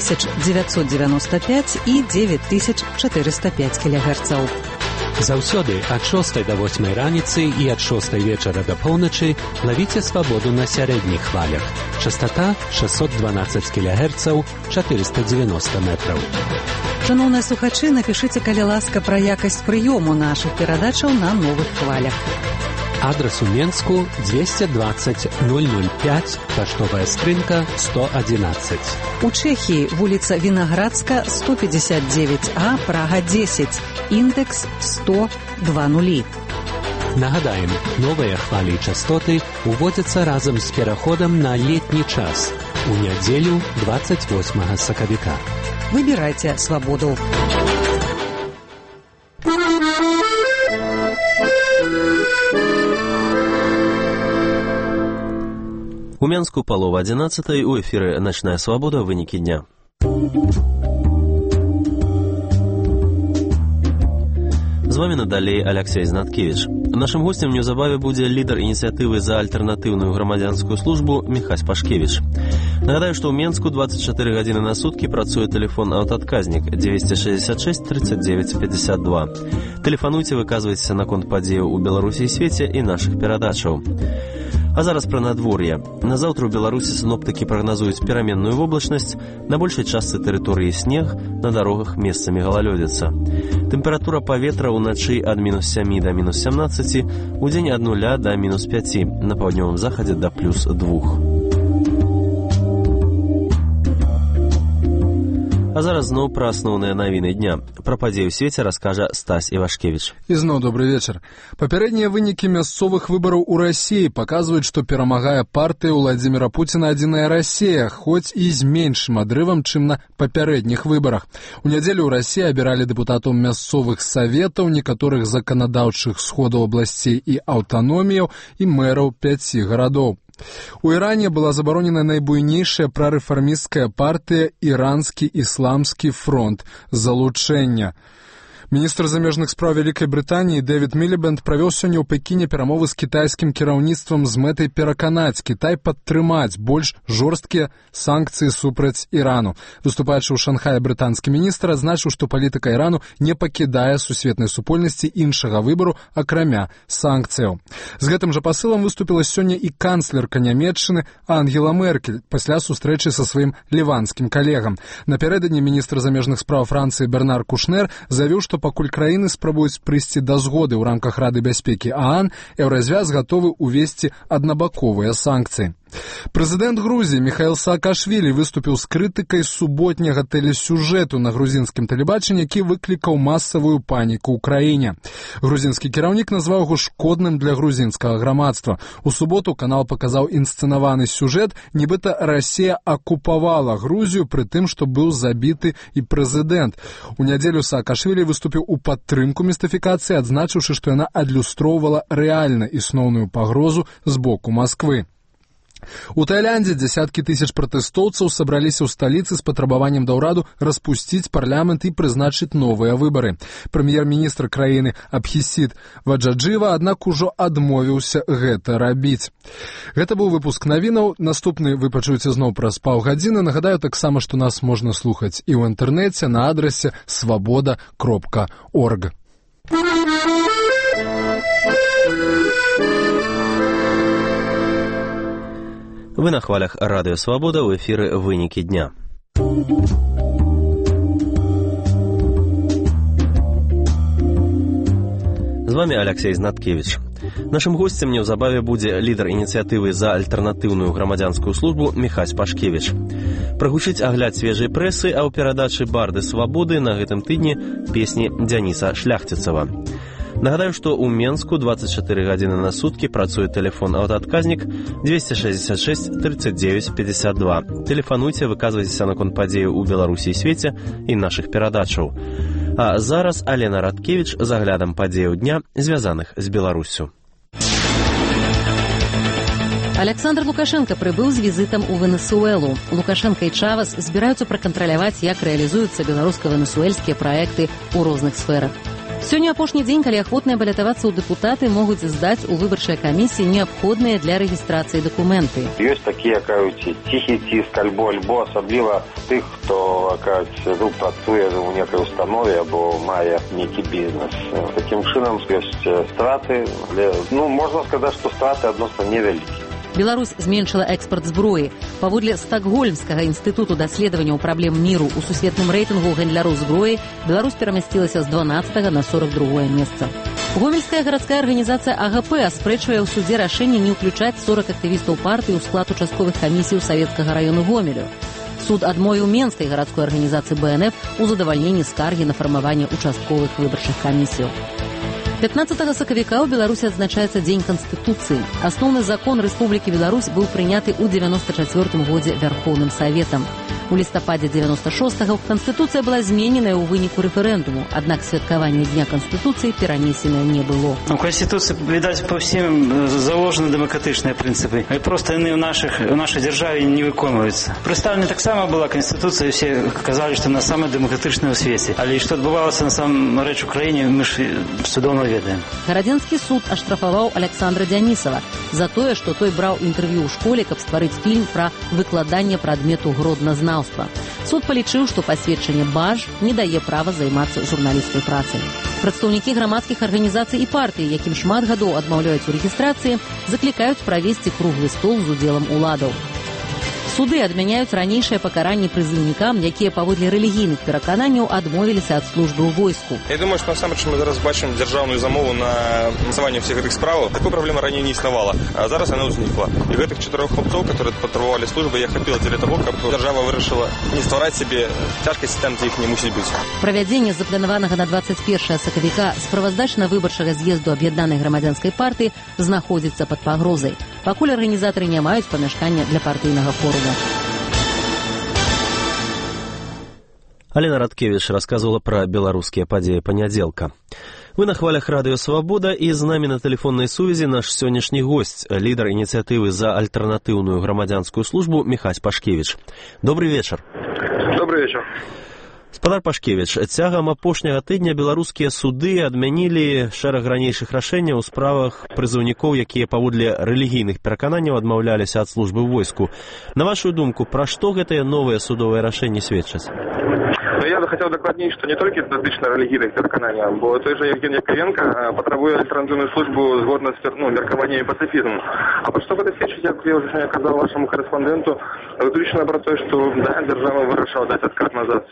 5995 і 9405 кГц. Заўсёды ад 6 до 8 раніцы і ад 6 вечара до поўначы лавіце свабоду на сярэдніх хвалях. Частота 612 кГц, 490 метраў. Шановныя слухачы, напішыце, калі ласка, пра якасць прыёму нашых перадачаў на новых хвалях. Адрес у Менску 220 005, паштовая скрынка 111. У Чэхіі вуліца Вінаградска, 159А, Прага 10, índex 10020. Нагадаем, новыя хвалі і частоты уводзяцца разам з пераходам на летні час у нядзелю 28 сакавіка. Выбірайце свабоду. У Менску полова 11-й, у эфіры «Ночная свобода», вынікі дня. З вами надалей Алексей Знаткевич. Нашим гостем неўзабаве будзе лідар ініцыятывы за альтэрнатыўную грамадзянскую службу Міхась Пашкевіч. Нагадаю, што ў Менску 24 гадзіны на суткі працуе тэлефон-аўтаадказнік 266 39 52. Тэлефануйце, выказвайцеся наконт падзеяў у Беларусі і свеце і нашых перадачаў. А зараз пра надвор'е. На заўтра ў Беларусі сіноптыкі прагназуюць пераменную воблачнасць, на большай частцы тэрыторыі снег, на дарогах месцамі галалёдзіца. Тэмпература паветра ўначы ад -7 да -17, удзень ад 0 да -5, на паўднёвым захадзе да +2. А зараз зноў пра асноўныя навіны дня. Пра падзеі ў свеце раскажа Стась Івашкевіч. І зноў добры вечар. Папярэднія вынікі мясцовых выбараў у Расіі паказваюць, што перамагае партыя Владзіміра Пуціна «Адзіная Расія», хоць і з меншым адрывам, чым на папярэдніх выбарах. У нядзелю ў Расіі абіралі дэпутатаў мясцовых саветаў, некаторых заканадаўчых сходаў абласцей і аўтаноміяў і мэраў 5 гарадоў. У Іране была забаронена найбуйнейшая прарэфармісцкая партыя «Іранскі ісламскі фронт» залучэння. Міністр замежных спраў Вялікай Брытаніі Дэвід Мілібэнд правёў сёння ў Пекіне перамовы з кітайскім кіраўніцтвам з мэтай пераканаць Кітай падтрымаць больш жорсткія санкцыі супраць Ірану. Выступаючы ў Шанхаі брытанскі міністр адзначыў, што палітыка Ірану не пакідае сусветнай супольнасці іншага выбару, акрамя санкцыяў. З гэтым жа пасылам выступіла сёння і канцлерка Нямецчыны Ангела Меркель пасля сустрэчы са сваім ліванскім калегам. Напярэдадні міністр замежных спраў Францыі Бернар Кушнер заявіў, што пакуль краіны спрабуюць прыйсці да згоды ў рамках Рады бяспекі ААН, Еўразвяз гатовы ўвесці аднабаковыя санкцыі. Прэзідэнт Грузіі Міхаіл Саакашвілі выступіў з крытыкай суботняга тэлесюжэту на грузінскім тэлебачанні, які выклікаў масавую паніку ў краіне. Грузінскі кіраўнік назваў яго шкодным для грузінскага грамадства. У суботу канал паказаў інсцэнаваны сюжэт, нібыта Расія акупавала Грузію, пры тым, што быў забіты і прэзідэнт. У нядзелю Саакашвілі выступіў у падтрымку містыфікацыі, адзначыўшы, што яна адлюстроўвала рэальна існоўную пагрозу з боку Масквы. У Таиланде десяткі тысяч пратэстоўцаў сабраліся ў сталіцы з патрабаваннем да ўраду распусціць парламент і прызначыць новыя выбары. Прэм'ер-міністр краіны Абхісід Ваджаджыва, аднак ужо адмовіўся гэта рабіць. Гэта быў выпуск навінаў. Наступны вы пачуеце зноў праз паўгадзіны. Нагадаю таксама, што нас можна слухаць і ў інтэрнэце на адрасе svoboda.org. Вы на хвалях радыё «Свабода», ў эфіры «Вынікі дня». З вами Алексей Знаткевич. Нашым госцем неўзабаве будзе лідар ініцыятывы за альтэрнатыўную грамадзянскую службу Міхась Пашкевіч. Прагучыць агляд свежай прэсы, а ў перадачы «Барды свабоды» на гэтым тыдні песні Дзяніса Шляхціцава. Нагадаю, што ў Менску 24 гадзіны на суткі працуе тэлефон-аўтаадказнік 266 39 52. Тэлефануйце, выказвайцеся наконт падзеяў у Беларусі і свеце і нашых перадачаў. А зараз Алена Радкевіч з аглядам падзеяў дня, звязаных з Беларусю. Александр Лукашенко прыбыў з візітам у Венесуэлу. Лукашенко і Чавес збіраюцца пракантраляваць, як рэалізуюцца беларуска-венесуэльскія праекты ў розных сферах. Сёння апошні дзень, калі ахвотныя балятавацца ў дэпутаты могуць здаць у выбарчай камісіі неабходныя для рэгістрацыі дакументы. Ёсць такія, кажуць, ціхі ціск альбо асабліва тых, хто, кажуць, працуе ў некай установе або мае нейкі бізнес. Такім чынам ёсць страты, але, можна сказаць, што страты адносна невялікія. Беларусь зменшыла экспарт зброі. Паводле Стакгольмскага інстытуту даследаванняў праблем міру ў сусветным рэйтынгу гандляроў зброі Беларусь перамясцілася з 12 на 42 месца. Гомельская гарадская арганізацыя АГП аспрэчвае ў судзе рашэнне не ўключаць 40 актывістаў партыі ў склад участковых камісій Савецкага раёну Гомелю. Суд адмовіў Менскай гарадской арганізацыі БНФ у задавальненні скаргі на фармаванне участковых выбарчых камісіяў. 15 сакавіка ў Беларусі адзначаецца Дзень Канстытуцыі. Асноўны закон Рэспублікі Беларусь быў прыняты ў 94 годзе Вярхоўным Саветам. У лістападзе 96-го Канстытуцыя была змененая ў выніку рэферэндуму, аднак святкаванне Дня Канстытуцыі перанесенае не было. У Конституцыі, відаць, па ўсім заложаны дэмакратычныя прынцыпы, але проста яны ў нашай дзяржаве не выконваюцца. Прадстаўлена таксама была Конституцыя, усе казалі, што яна самая дэмакратычная ў свеце. Але што адбывалася насамрэч у краіне, мы ж цудоўна ведаем. Гарадзенскі суд аштрафаваў Александра Дзянісава за тое, што той браў інтэрв'ю ў школе, каб стварыць фільм пра выкладанне прадмету гродназнаўства. Суд палічыў, што пасведчанне БАЖ не дае права займацца журналісцкай працай. Прадстаўнікі грамадскіх арганізацый і партый, якім шмат гадоў адмаўляюць у рэгістрацыі, заклікаюць правесці круглы стол з удзелам уладаў. Суды адмяняюць ранейшае пакаранне прызыўнікам, якія паводле рэлігійных перакананняў адмовіліся ад службы ў войску. Я думаю, што насамрэч мы зараз бачым дзяржаўную замову на фінансаванне ўсіх гэтых справаў. Такой праблемы раней не існавала, а зараз яна ўзнікла. І гэтых 4 хлопцоў, которые патрабавалі службы, я хапіла дзеля таго, каб дзяржава вырашыла не ствараць сабе цяжкасці там, дзе іх не мусіць быць. Правядзенне запланаванага на 21 сакавіка справаздачна-выбарчага з'езду аб'яднанай грамадзянскай партыі знаходзіцца пад пагрозай. Пакуль арганізатары не маюць памяшкання для партыйнага форума. Алена Радкевіч рассказывала про беларускія падзеі панядзелка. Вы на хвалях радыё «Свабода», і з намі на тэлефоннай сувязі наш сённяшні госць, лідар ініцыятывы за альтэрнатыўную грамадзянскую службу Міхась Пашкевіч. Добрый вечар. Добрый вечар. Спадар Пашкевіч, цягам апошняга тыдня беларускія суды адмянілі шэраг ранейшых рашэнняў у справах прызыўнікоў, якія паводле рэлігійных перакананняў адмаўляліся ад службы ў войску. На вашу думку, пра што гэтыя новыя судовыя рашэнні сведчаць? Я бы хотел докладнить, что не только датычна рэлігійных перакананняў, бо той же Евгений Яковенко патрабуе альтэрнатыўную службу згодна з меркаваннем пацыфізму. А пра што гэта сведчыць, як я ўжо казаў вашаму корэспандэнту, выключна пра тое, што дзяржава вырашыла даць адкат назад.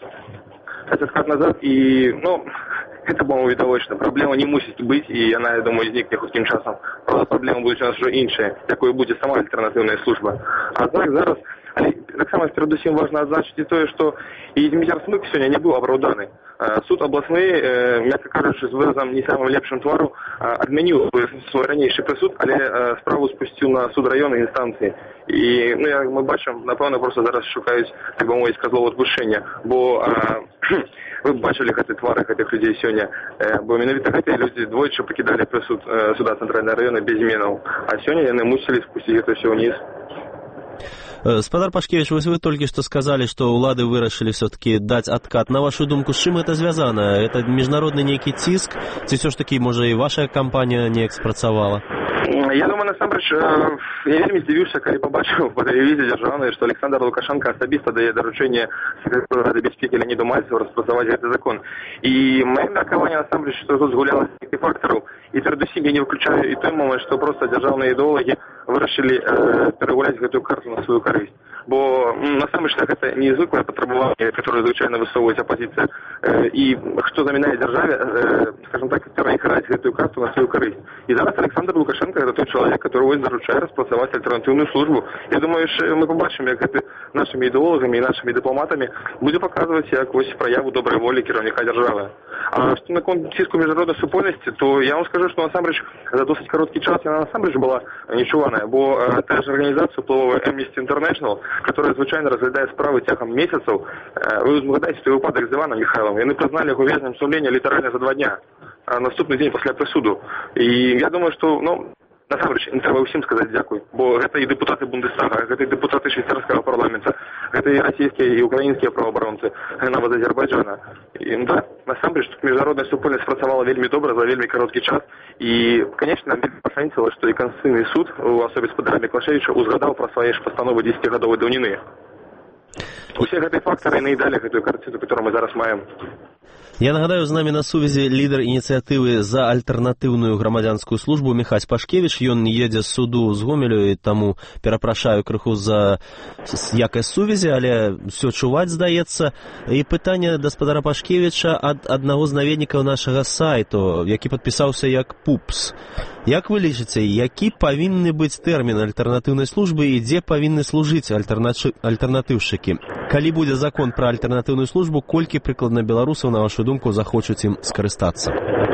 І, это, по-моему, відавочна. Праблема не мусіць быць, і яна, я думаю, знікне хуткім часам. Правда, праблема будзе у нас ўжо іншая, якою будзе сама альтэрнатыўная служба. Аднак зараз, але таксама перадусім важна адзначыць і тое, што і Зміцер Смык сёння не быў апраўданы. Суд областны, мякка кажучы, з выразам не самым лепшым твару, адмяніў свой ранейшы прысуд, але справу спусціў на суд раённай інстанцыі. І, як мы бачым, напэўна, проста зараз шукаюць, так бы мовіць, казлоў адпушчэння, бо вы бачылі гэты твары гэтых людзей сёння, бо менавіта гэтыя людзі двойчы пакідалі прысуд суда цэнтральнай раёна без зменаў, а сёння яны мусілі спусціць гэта ўсё ўніз. Спадар Пашкевіч, вы толькі што сказалі, што ўлады вырашылі все-таки даць адкат. На вашу думку, з чым гэта звязана? Это міжнародны нейкі ціск? Ці все ж таки, можа, і ваша кампанія неяк спрацавала? Я думаю, насамрэч, я вельмі здзівіўся, калі пабачыў па тэлевізіі дзяржаўнай, што Александр Лукашенко асабіста дае даручэнне сакратару Рады бяспекі Леоніду Мальцеву распрацаваць гэты закон. І маё меркаванне, насамрэч, што тут згуляла нейкі фактараў. І перадусім я не выключаю і той момент, што проста дзяржаўныя ідэолагі вырашылі перагуляць гэтую карту на сваю карысць. Бо насамрэч гэта незвыклае патрабаванне, которое звычайна высоўваць апазіцыя. І хто замінае дзяржаве, скажем так, перайграць гэтую карту на сваю карысць. І зараз Александр Лукашенко это той чалавек, который вось даручае распрацаваць альтэрнатыўную службу. Я думаю, што мы побачым, як гэта нашымі ідэолагамі і нашымі дыпламатамі будзе паказваць як вось праяву добрай волі кіраўніка дзяржавы. А што наконт ціску міжнароднай супольнасці, то я вам скажу, што насамрэч за досыць кароткі час яна насамрэч была нечуваная, бо та ж арганізацыя уплывовая Amnesty International, которая звычайна разглядае справы цягам месяцаў, вы згадаеце той выпадак з Іванам Михайловым, яны прызналі яго вязнем сумлення літаральна за 2 дня, а наступны дзень пасля прысуду. І я думаю, што насамрэч не трэба ўсім сказаць дзякуй, бо гэта і дэпутаты Бундестага, гэта і дэпутаты швейцарскага парламента, гэта і расійскія і украінскія праваабаронцы, нават з Азербайджана. І да, насамрэч тут міжнародная супольнасць працавала вельмі добра за вельмі кароткі час, і канечне нам вельмі пашанціла, што і Конституцыйны суд у асобе спадара Міклашевіча узгадаў пра свае ж пастановы 10-гадовай даўніны. Усе гэтыя фактары наедалі гэтую карціну, которую мы зараз маем. Я нагадаю, з намі на сувязі лідар ініцыятывы за альтэрнатыўную грамадзянскую службу Міхась Пашкевіч. Ён едзе з суду з Гомелю, і таму перапрашаю крыху за якасць сувязі, але ўсё чуваць, здаецца. І пытанне гаспадара Пашкевіча ад аднаго з наведнікаў нашага сайту, які падпісаўся як Пупс. Як вы лічыце, які павінны быць тэрмін альтэрнатыўнай службы і дзе павінны служыць альтэрнатыўшчыкі? Калі будзе закон пра альтэрнатыўную службу, колькі прыкладна беларусаў, на вашу думку, захочуць ім скарыстацца?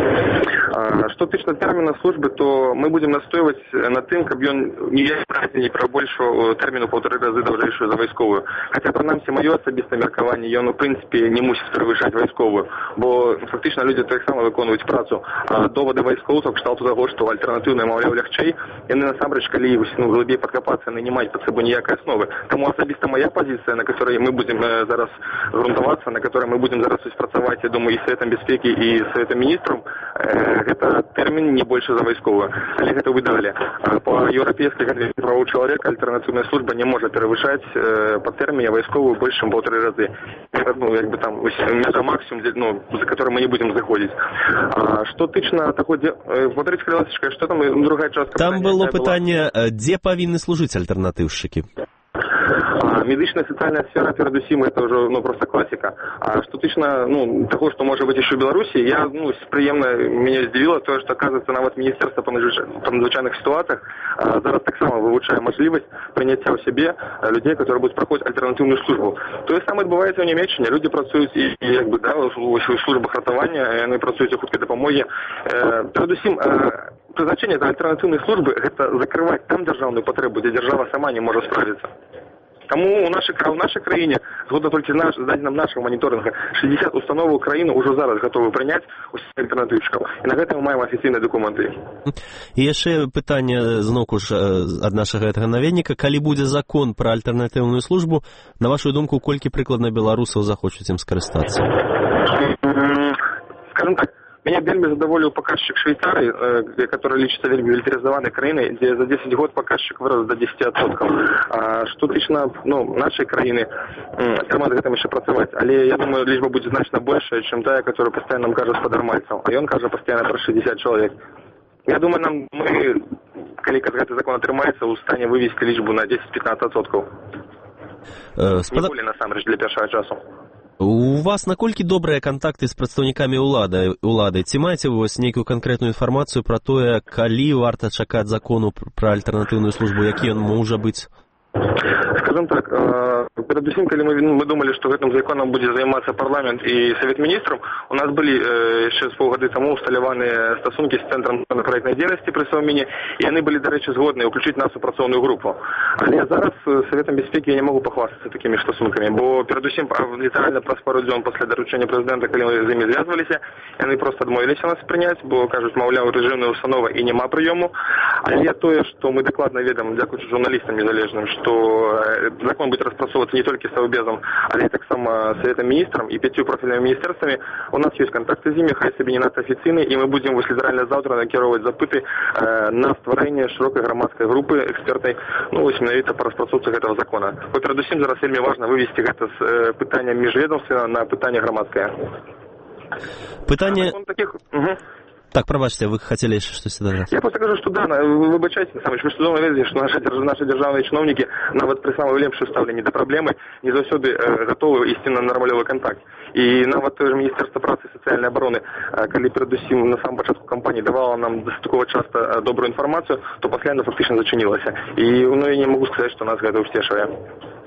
Что тычна тэрміна службы, то мы будем настойваць на тым, каб ён не не пра большую тэрміну 1,5 разы даўжэйшую за вайсковую. Хаця, прынамсі, маё асабістае меркаванне, ён, у прынцыпе, не мусіць перавышаць вайсковую, бо фактычна людзі таксама выконваюць працу. А довады вайскоўцаў кшталту таго, што альтэрнатыўная, маўляў, лягчэй, яны насамрэч, калі глыбей падкапацца, яны не маюць пад сабой ніякай асновы. Таму асабіста моя пазіцыя, на которой мы будем зараз грунтавацца, на которой мы будем зараз спрацаваць, я думаю, і Советам бяспекі, і Советам міністраў, гэта тэрмін не больше за вайсковую, але гэта выдалі. По еўрапейскай канвенцыі правоў чалавека альтэрнатыўная служба не можа перавышаць па тэрміне вайсковую больш, чым 1,5 разы. Там мяжа максимум, за который мы не будем заходить. Что тычна таго, повторите, ласочка, что там другая частка? Там было пытанне, дзе павінны служыць альтэрнатыўшчыкі? Медычная социальная сфера, передусім, это уже просто классика. А что тычна того, что может быть еще в Беларуси, я приемно меня здзівіла то, что оказывается нават Министерство по надзвычайных ситуациях зараз таксама вывучае мажлівасць прыняцця ў сябе людей, которые будут проходить альтернативную службу. То же самое отбываецца ў Нямецчыне. Люди працуюць і у службах ратавання, яны працуюць у хуткай дапамогі. Передусім, прызначэнне альтэрнатыўнай службы гэта закрываць там дзяржаўную патрэбу, дзе дзяржава сама не можа справіцца. Тому в нашей краине, згодно только с данным нашего мониторинга, 60 установ Украины уже зараз готовы принять усіх альтернативщиков. И на этом мы маем официальные документы. И еще питание, зноку ж, от нашего этого наведника. Коли будет закон про альтернативную службу, на вашу думку, кольки прикладно белорусов захочет им скористаться? Скажем так, меня вельмі задоволил показчик Швейцарии, который лічыцца вельмі мілітарызаванай краінай, где за 10 год показчик вырос до 10%. Что тычна нашей краіны, трэба над гэтым яшчэ працаваць. Але я думаю, лічба будет значна большая, чем тая, которую постоянно нам кажа гаспадар Мальцаў. А ён кажа постоянно про 60 человек. Я думаю, мы, калі гэты закон атрымаецца, у стане вывести лічбу на 10-15%. Не более, насамрэч, для першага часу. У вас наколькі добрыя кантакты з прадстаўнікамі ўлады? Ці маеце вы нейкую канкрэтную інфармацыю пра тое, калі варта чакаць закону пра альтэрнатыўную службу, які ён можа быць? Скажем так, передусім, калі мы думали, что гэтым законом будет заниматься парламент и Совет министров, у нас были еще с полгода тому усталяваныя стасунки с Центром проектной деятельности при Совмине, и они были, до речі, згодны уключить нас у працоўную группу. Але зараз Советом бяспекі я не могу похвастаться такими стасунками, бо передусім літерально праз пару дзён пасля даручэння президента, калі мы з імі звязваліся, яны просто адмовіліся нас прыняць, бо кажуць, маўляў, рэжымная установа і няма прыёму. Але тое, што мы дакладна ведам, дзякуючы журналістам незалежным, что закон будет распрацоўвацца не только Совбезом, але так само Советом министров и 5 профильными министерствами. У нас есть контакты с ними, хай себе не надо официальные, и мы будем литерально завтра накіровать запыты на створение широкой громадской группы экспертной, менавіта по распрацоўцы этого закона. Бо передусім зараз вельмі важно вывести это с пытания межведомственно на пытание громадское. Пытание... Так, пробачьте, вы хотели еще что-то сказать? Я просто скажу, что да, выбачайте, мы что ведаем, что наши державные чиновники нават при самой лепшей ставленні до проблемы не заўсёды готовы ісці на нармалёвы контакт. И нават тоже Министерство працы и социальной обороны, калі передусім на самом початку кампании давало нам дастаткова часто добрую информацию, то пасля яна фактично зачинилася. И я не могу сказать, что нас гэта ўсцешвае.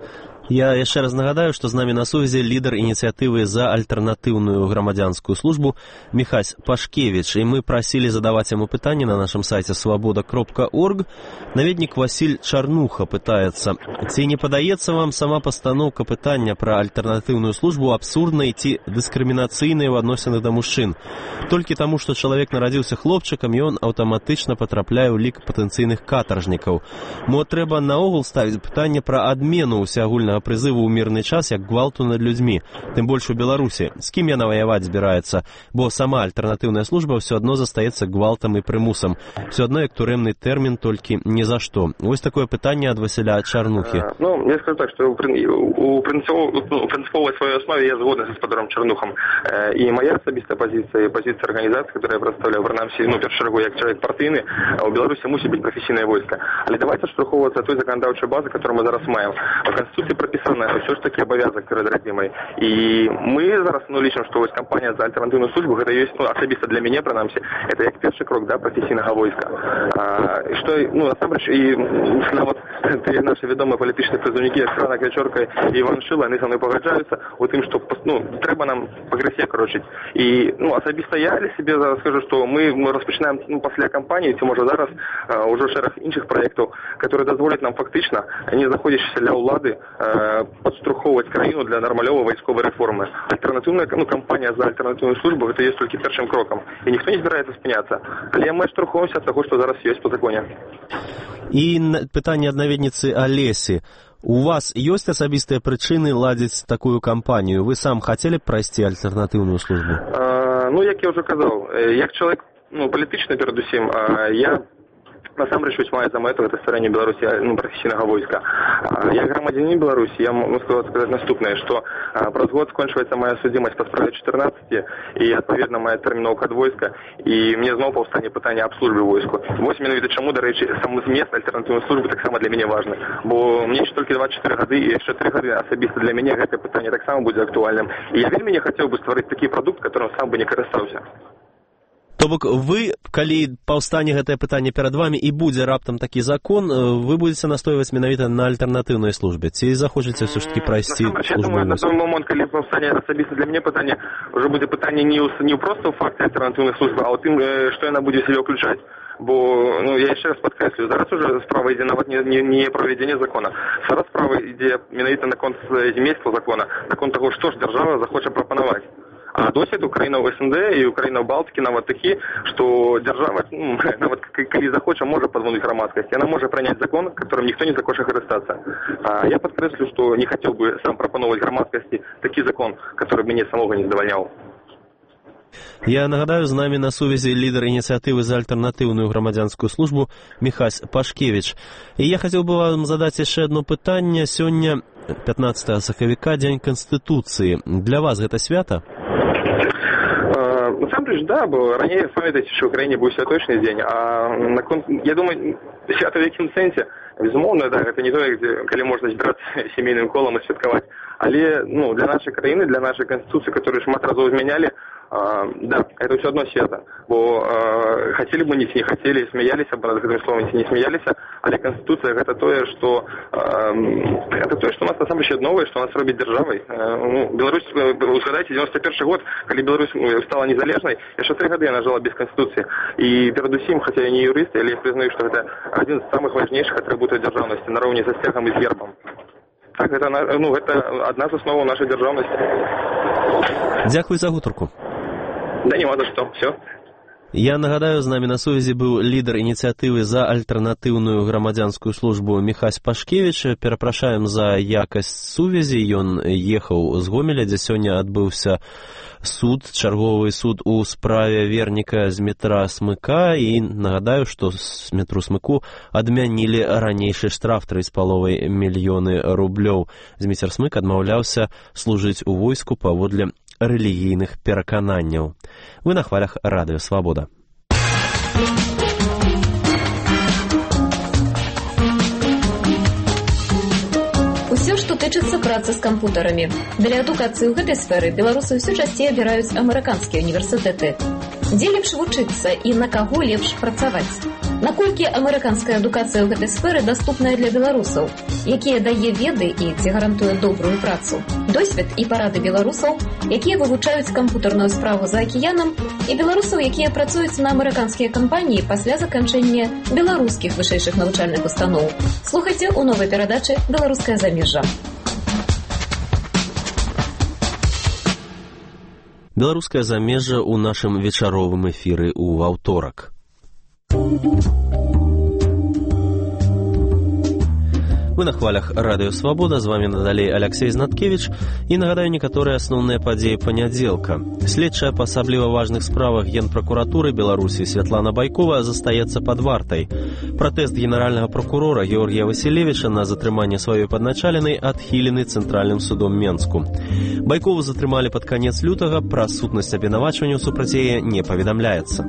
Я яшчэ раз нагадаю, што з намі на сувязі лідар ініцыятывы за альтэрнатыўную грамадзянскую службу Міхась Пашкевіч, і мы прасілі задаваць яму пытанні на нашым сайце свабода.орг. Наведнік Васіль Чарнуха пытаецца: ці не падаецца вам сама пастаноўка пытання пра альтэрнатыўную службу абсурднай ці дыскрымінацыйнай у адносінах да мужчын? Толькі таму, што чалавек нарадзіўся хлопчыкам, ён аўтаматычна патрапляе ў лік патэнцыйных катаржнікаў. Мо трэба наогул ставіць пытанне пра адмену ўсеагульнага прызыву ў мірны час як гвалту над людзьмі, тым больш у Беларусі. З кім яна ваяваць збіраецца? Бо сама альтэрнатыўная служба ўсё адно застаецца гвалтам і прымусам. Усё адно як турэмны тэрмін, толькі ні за што. Вось такое пытанне ад Васіля Чарнухі. Я скажу так, что у принциповой своей основе я згоден с господином Чернухом. И моя особистая позиция, и позиция организации, которую я представляю в Ренамсі, в першу чергу, як человек партийный, у Беларусі мусить быть професійне войско. Але давайте штурховуватися той законодавчої бази, яку ми зараз маємо. В Конституції прописано все ж таки обов'язок перед родимой. И мы зараз, лично, что ось компания за альтернативную службу, это есть, особисто для меня, Ренамсі, это як перший крок, да, професійного войска. Что, насамрэч, и вот наши відомі політичні призовники, Оксана Качорка і Іван Шила, вони со мною погоджаються у тим, що треба нам по гресі корочить. І особисто я для себе зараз скажу, що ми розпочинаємо після кампанії, ці може зараз уже шерах інших проєктів, які дозволять нам фактично, не знаходячися для влади, підстраховувати країну для нормальної військової реформи. Альтернативна кампанія за альтернативну службу – це є тільки першим кроком. І ніхто не збирається спинятися. Але ми штурхуємося від того, що зараз є по законі. І питання ад наведніцы Алесі. У вас ёсць асабістыя прычыны ладзіць такую кампанію? Вы сам хацелі б прайсці альтэрнатыўную службу? Як я ўжо казаў, як чалавек палітычны перадусім, я насамрэч маю за мэту гэта стварэнне Беларусі прафесійнага войска. Як грамадзянін Беларусі я могу сказаць наступнае, што праз год скончваецца моя судзімасць па справе 14 і адпаведна моя тэрміноўка ад войска, і мне зноў паўстане пытанне аб службе войску. Вось менавіта чаму, дарэчы, сам змест альтэрнатыўнай службы таксама для мяне важны, бо мне яшчэ толькі 24 гады, і яшчэ 3 гады асабіста для мяне гэтае пытанне таксама будзе актуальным. І я вельмі не хацеў бы стварыць такі прадукт, которым сам бы не карыстаўся. То бок вы, калі паўстане гэтае пытанне перад вами і будзе раптам такі закон, вы будзеце настойваць менавіта на альтэрнатыўнай службе? Ці захочаце ўсё ж таки прайсці службу? На той момент, калі паўстане асабіста для мяне пытанне, уже будзе пытанне не проста ў факце альтэрнатыўнай службы, а ў тым, што яна будзе сябе ўключаць. Бо, я яшчэ раз падкрэслю, зараз уже справа ідзе нават не правядзенне закона. Зараз справа ідзе менавіта наконт зместу закона, наконт таго, што ж дзяржава захоча прапанаваць. А досвід у краінаў СНД і у краінаў Балтыкі нават такі, што дзяржава, нават калі захоча, можа падмануць грамадскасць. Яна можа прыняць закон, которым ніхто не захоча карыстацца. Я падкрэслю, што не хацеў бы сам прапановаць грамадскасці такі закон, который мяне самога не задавальняў. Я нагадаю, з намі на сувязі лідар ініцыятывы за альтэрнатыўную грамадзянскую службу Міхась Пашкевіч. І я хацеў бы вам задаць яшчэ одно пытанне. Сёння 15 сакавіка, Дзень Канстытуцыі. Для вас гэта свята? Насамрэч, да, бо раней памятаеце, што ў краіне быў святочны дзень, а я думаю, свята ў якім сэнсе, безумоўна, да, гэта не тое, калі можна збірацца сямейным колам і святкаваць, але для нашай краіны, для нашай канстытуцыі, которую шмат разоў змянялі, да, это все одно свято, бо хотели бы не хотели, смеялись об гэтым словом, не смеялись, але Конституция это то, что у нас на самом деле новое, что нас робит державой. Беларусь, узгадайте, 91 год, когда Беларусь стала незалежной, еще 3 года она жила без Конституции. И передусім, хотя я не юрист, але я признаю, что это один из самых важнейших атрибутов державности, наравне со стягом и с гербом. Так, это одна з основ нашей державности. Дякую за гутарку. Да нема за што, все. Я нагадаю, з намі на сувязі быў лідар ініцыятывы за альтэрнатыўную грамадзянскую службу Міхась Пашкевіч. Перапрашаем за якасць сувязі. Ён ехаў з Гомеля, дзе сёння адбыўся суд, чарговы суд у справе верніка з метра Смыка. І нагадаю, што з метру Смыку адмянілі ранейшы штраф 3,5 мільёны рублёў. Зміцер Смык адмаўляўся служыць у войску паводле рэлігійных перакананняў. Вы на хвалях Радыё Свабода. Усё, што тычыцца працы з кампутарамі. Для адукацыі ў гэтай сферы беларусы ўсё часцей абіраюць амерыканскія універсітэты. Дзе лепш вучыцца і на каго лепш працаваць? Наколькі амерыканская адукацыя ў гэтай сферы даступная для беларусаў? Якія дае веды і ці гарантуе добрую працу? Досвед і парады беларусаў, якія вывучаюць кампутарную справу за акіянам, і беларусаў, якія працуюць на амерыканскія кампаніі пасля заканчэння беларускіх вышэйшых навучальных устаноў. Слухайце ў новай перадачы «Беларускае замежжа». Беларускае замежжа ў нашым вечаровым эфіры ў аўторак. Вы на хвалях Радыё Свабода, з вами надалей Алексей Знаткевич, і нагадаю некаторыя асноўныя падзеі панядзелка. Следчая па асабліва важных справах Генпракуратуры Беларусі Святлана Байкова застаецца пад вартай. Пратэст генеральнага прокурора Георгія Васілевіча на затрыманне сваёй падначаленай адхілены Цэнтральным судом Менску. Байкову затрымалі пад канец лютага, пра сутнасць абвінавачванняў супраць яе не паведамляецца.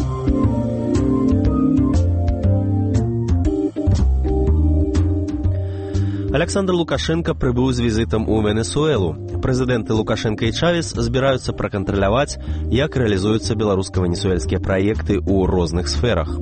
Александр Лукашенко прыбыў з візітам у Венесуэлу. Прэзідэнты Лукашенко і Чавес збіраюцца пракантраляваць, як рэалізуюцца беларуска-венесуэльскія праекты ў розных сферах.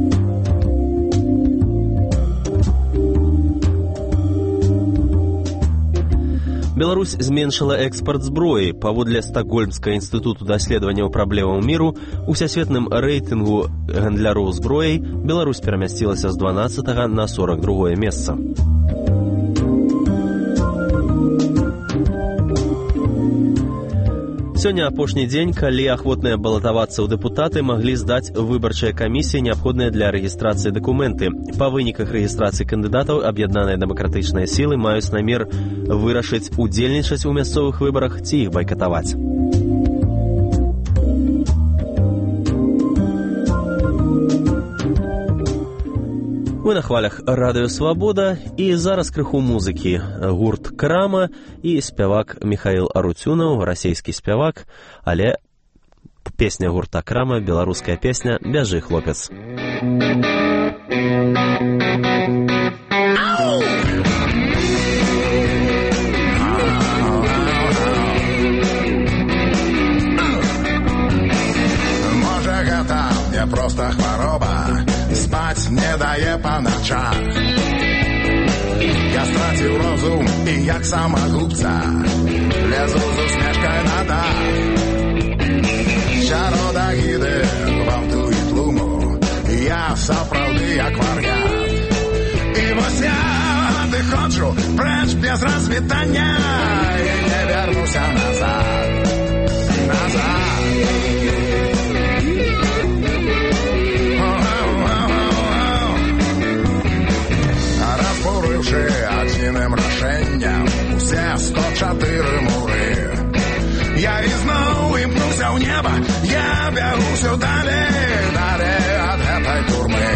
Беларусь зменшыла экспарт зброі. Паводле Стакгольмскага інстытуту даследаванняў праблемаў міру, у всесветным рэйтынгу гандляроў зброяй Беларусь перамясцілася з 12 на 42 месца. Сёння апошні дзень, калі ахвотныя балатавацца ў дэпутаты маглі здаць выбарчыя камісіі неабходныя для рэгістрацыі дакументы. Па выніках рэгістрацыі кандыдатаў аб'яднаныя дэмакратычныя сілы маюць намер вырашыць, удзельнічаць у мясцовых выбарах ці іх байкатаваць. Мы на хвалях Радыё Свабода, і зараз крыху музыкі. Гурт Крама і спявак Михаил Арутюнаў, расійскі спявак, але песня гурта Крама, беларуская песня «Бяжы, хлопец». Можа, гэта не проста хвароба, спаць не дае па начах. Я страціў розум і як самагубца лезу з усмешкай на дах. Сярод агіды, гвалту і тлуму я сапраўды як вар'ят. І вось я адыходжу прэч без развітання і не вернуся назад. Разбурыўшы адзіным рашэнням усе 104 муры, я ізноў імкнуўся ў неба, я бягуся далей ад гэтай турмы.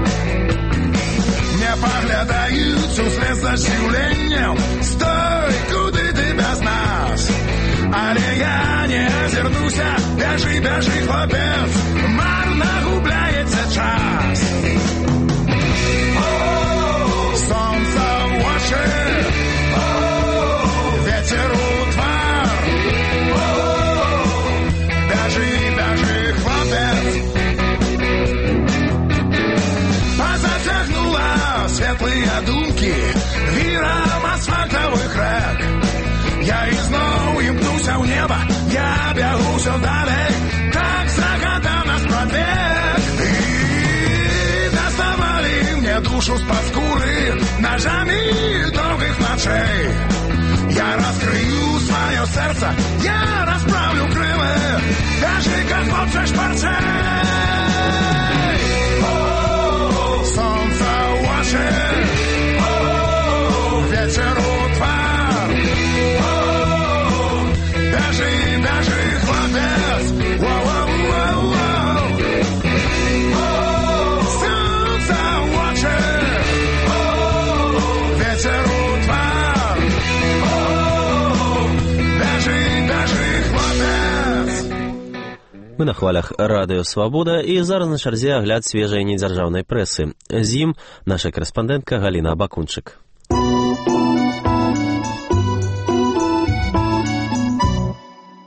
Не паглядаюць услед за здзіўленнем, стой, куды ты без нас? Але я не азірнуся, бяжы, хлопец, марна губляецца час. Солнце в очи, ветер у твар. Бяжи, хлопец. Позатягнула светлые думки виром асфальтовых рэк. Я ізноў імкнуся ў неба, я бягуся далей, так загадаў нас пробег. Душу з-под скуры ножами долгих ночей. Я раскрою свое сердце, я расправлю крылы, даже как хлопцы шпарчей. Солнце в очи, ветер у твар. Бяжи, хлопец. Мы на хвалях Радыё Свабода, і зараз на чарзе агляд свежай недзяржаўнай прэсы. З ім наша корэспандэнтка Галіна Абакунчык. Тэма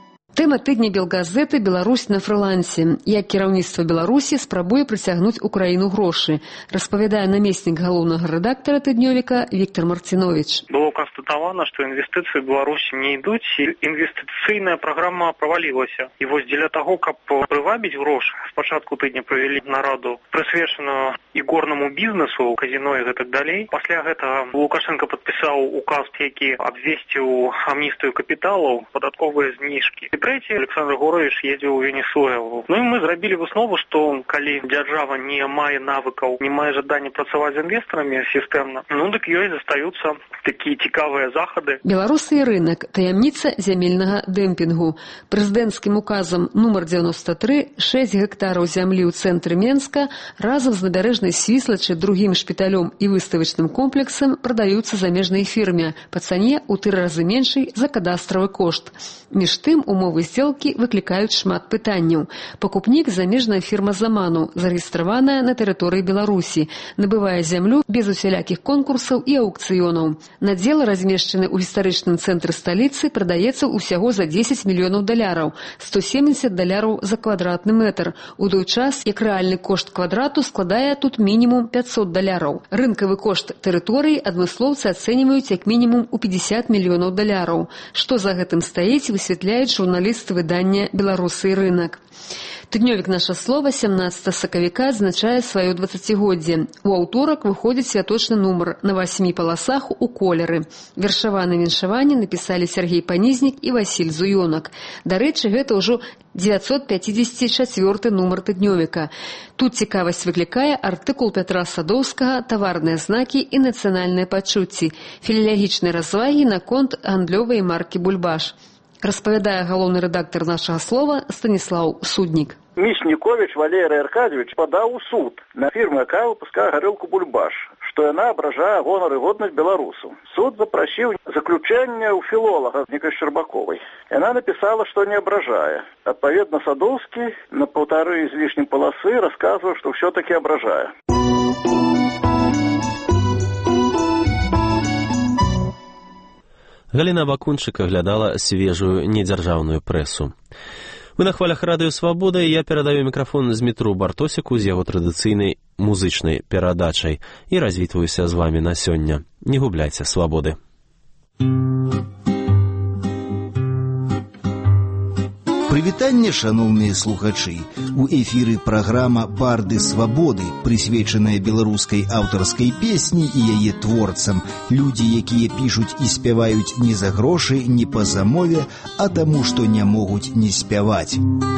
Тэма тыдня Белгазеты «Беларусь на фрылансе». Як кіраўніцтва Беларусі спрабуе прыцягнуць у краіну грошы, распавядае намеснік галоўнага рэдактара тыднёвіка Віктор Марцінович. Было констатавана, што інвестыцыі ў Беларусі не ідуць, і інвестыцыйная праграма правалілася. І вось дзеля таго, каб прывабіць грошы, спачатку тыдня правялі нараду, прысвечаную ігорнаму бізнесу, казіно і гэтак далей. Пасля гэтага Лукашенко падпісаў указ, які абвесціў амністыю капіталаў, падатковыя зніжкі. І трэці, Александр Григорьевич ездзіў у Венесуэлу. Ну і мы зрабілі выснову, што калі дзяржава не мае навыкаў, не мае жадання працаваць з інвестарамі сістэмна, ну дык ёй застаюцца такія цікавыя захады. Беларусы і рынок. Таямніца зямельнага дэмпінгу. Прэзідэнцкім указам нумар 93 6 гектараў зямлі ў цэнтры Менска разам з набярэжнай Свіслачы, другім шпіталём і выставачным комплексам прадаюцца замежнай фірме па цане ў 3 разы меншай за кадастравы кошт. Між тым, умовы сделкі выклікаюць шмат пытанняў. Пакупнік – замежная фірма «Заману», зарэгістраваная на тэрыторыі Беларусі, набывае зямлю без усялякіх конкурсаў і аўкцыёнаў. Надзел, размешчаны ў гістарычным цэнтры сталіцы, прадаецца ўсяго за $10 мільёнаў, $170 за квадратны метр, у той час, як рэальны кошт квадрату складае тут мінімум $500. Рынкавы кошт тэрыторыі адмыслоўцы ацэньваюць як мінімум у $50 мільёнаў. Што за гэтым стаіць, высвятляюць журналісты выдання «Беларусы і рынок». Тыднёвік «Наша слова» 17 сакавіка адзначае сваё 20-годдзе. У аўторак выходзіць святочны нумар на 8 паласах у колеры. Вершаваны віншаванні напісалі Сергей Панізнік і Васіль Зуёнак. Дарэчы, гэта ўжо 954 нумар тыднёвіка. Тут цікавасць выклікае артыкул Пятра Садоўскага «Таварныя знакі і нацыянальныя пачуцці. Філілагічныя развагі наконт гандлёвай маркі «Бульбаш». Распавядае галоўны рэдактар «Нашага слова» Станіслаў Суднік. Міснікowicz Валерий Аркадьевич подаў у суд на фірму, якая выпускае гарэлку «Бульбаш», што яна абражае гонар і годнасць беларусаў. Суд запрасіў заключэнне ў філолага некай Шчарбаковай. Яна напісала, што не абражае. Адпаведна, Садоўскі на 1,5 з лішнім паласы расказваў, што ўсё-такі абражае. Галіна Бакунчык аглядала свежую недзяржаўную прэсу. Вы на хвалях радыё «Свабода», і я перадаю мікрафон Змітру Бартосіку з яго традыцыйнай музычнай перадачай і развітваюся з вамі на сёння. Не губляйце свабоды. Прывітанне, шаноўныя слухачы. У эфіры праграма «Барды свабоды», прысвечаная беларускай аўтарскай песні і яе творцам. Людзі, якія пішуць і спяваюць не за грошы, не па замове, а таму, што не могуць не спяваць.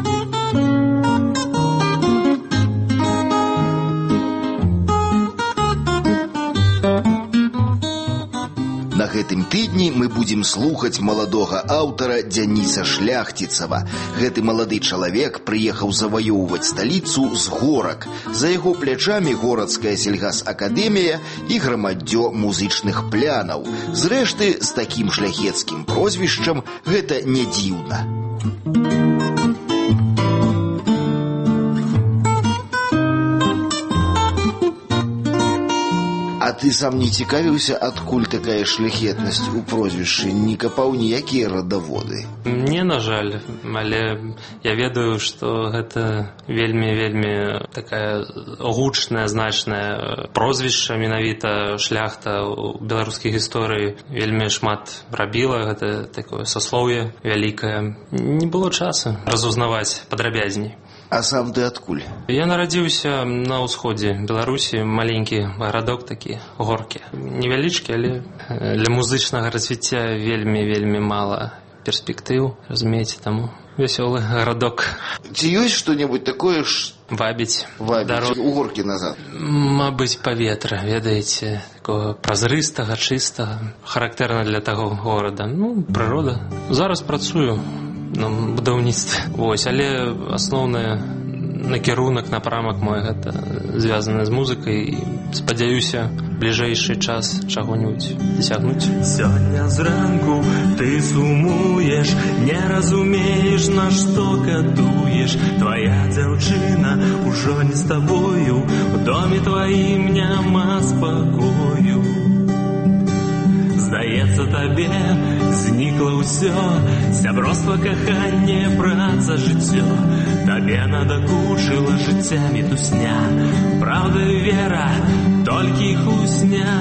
На гэтым тыдні мы будзем слухаць маладога аўтара Дзяніса Шляхціцава. Гэты малады чалавек прыехаў заваёўваць сталіцу з горак. За яго плячамі горацкая сельгасакадэмія і грамаддзё музычных плянаў. Зрэшты, з такім шляхецкім прозвішчам гэта не дзіўна. А ты сам не цікавіўся, адкуль такая шляхетнасць у прозвішчы, не капаў ніякія радаводы? Не, на жаль, але я ведаю, што гэта вельмі такая гучная, значная прозвішча, менавіта шляхта ў беларускай гісторыі вельмі шмат рабіла, гэта такое саслоўе вялікае. Не было часу разузнаваць падрабязней. А сам ты адкуль? Я нарадзіўся на ўсходзе Беларусі, маленькі гарадок такі, горкі. Невялічкі, але для музычнага развіцця вельмі мала перспектыў, разумееце, таму вясёлы гарадок. Ці ёсць што-небудзь такое ж вабіць у горкі назад? Мабыць, паветра, ведаеце, такого празрыстага, чыстага, характэрна для таго горада. Ну, прырода. Зараз працую на будаўніцтве. Вось, але асноўны накірунак, напрамак мой гэта звязаны з музыкай і спадзяюся бліжэйшы час чаго-нибудь дасягнуць. Сёння зранку ты сумуеш, не разумееш, на што катуеш. Твоя дзяўчына ўжо не з табою, у доме тваім няма спакою. Здаецца табе, знікла ўсё, сяброства, каханне, праца, жыццё. Табе надакучыла жыццямі тусня, праўда і вера, толькі хусня.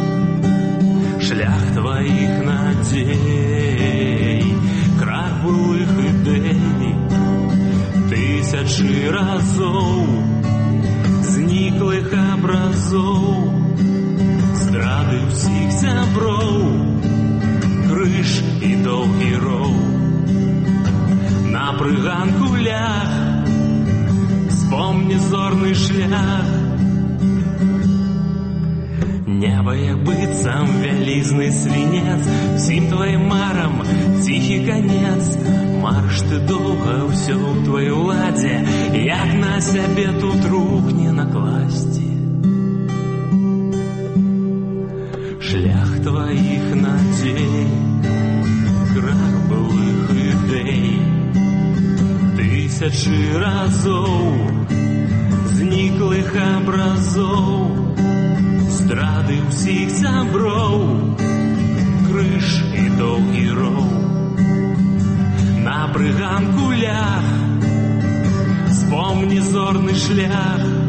Шлях тваіх надзей, крах былых ідэй, тысячы разоў зніклых абразоў, здрады ўсіх сяброў, крыж і доўгі роў. На прыганку ляг, вспомни зорны шлях. Неба, як быццам вялізны свінец, усім тваім марам ціхі канец. Марыш ты доўга, ўсё ў тваёй уладзе, як на сябе тут рук не накласці. Шлях тваіх надзей, крах былых ідэй, тысячы разоў зніклых абразоў, здрады ўсіх сяброў, крыж і доўгі роў. На прыганку ляг, вспомни зорны шлях.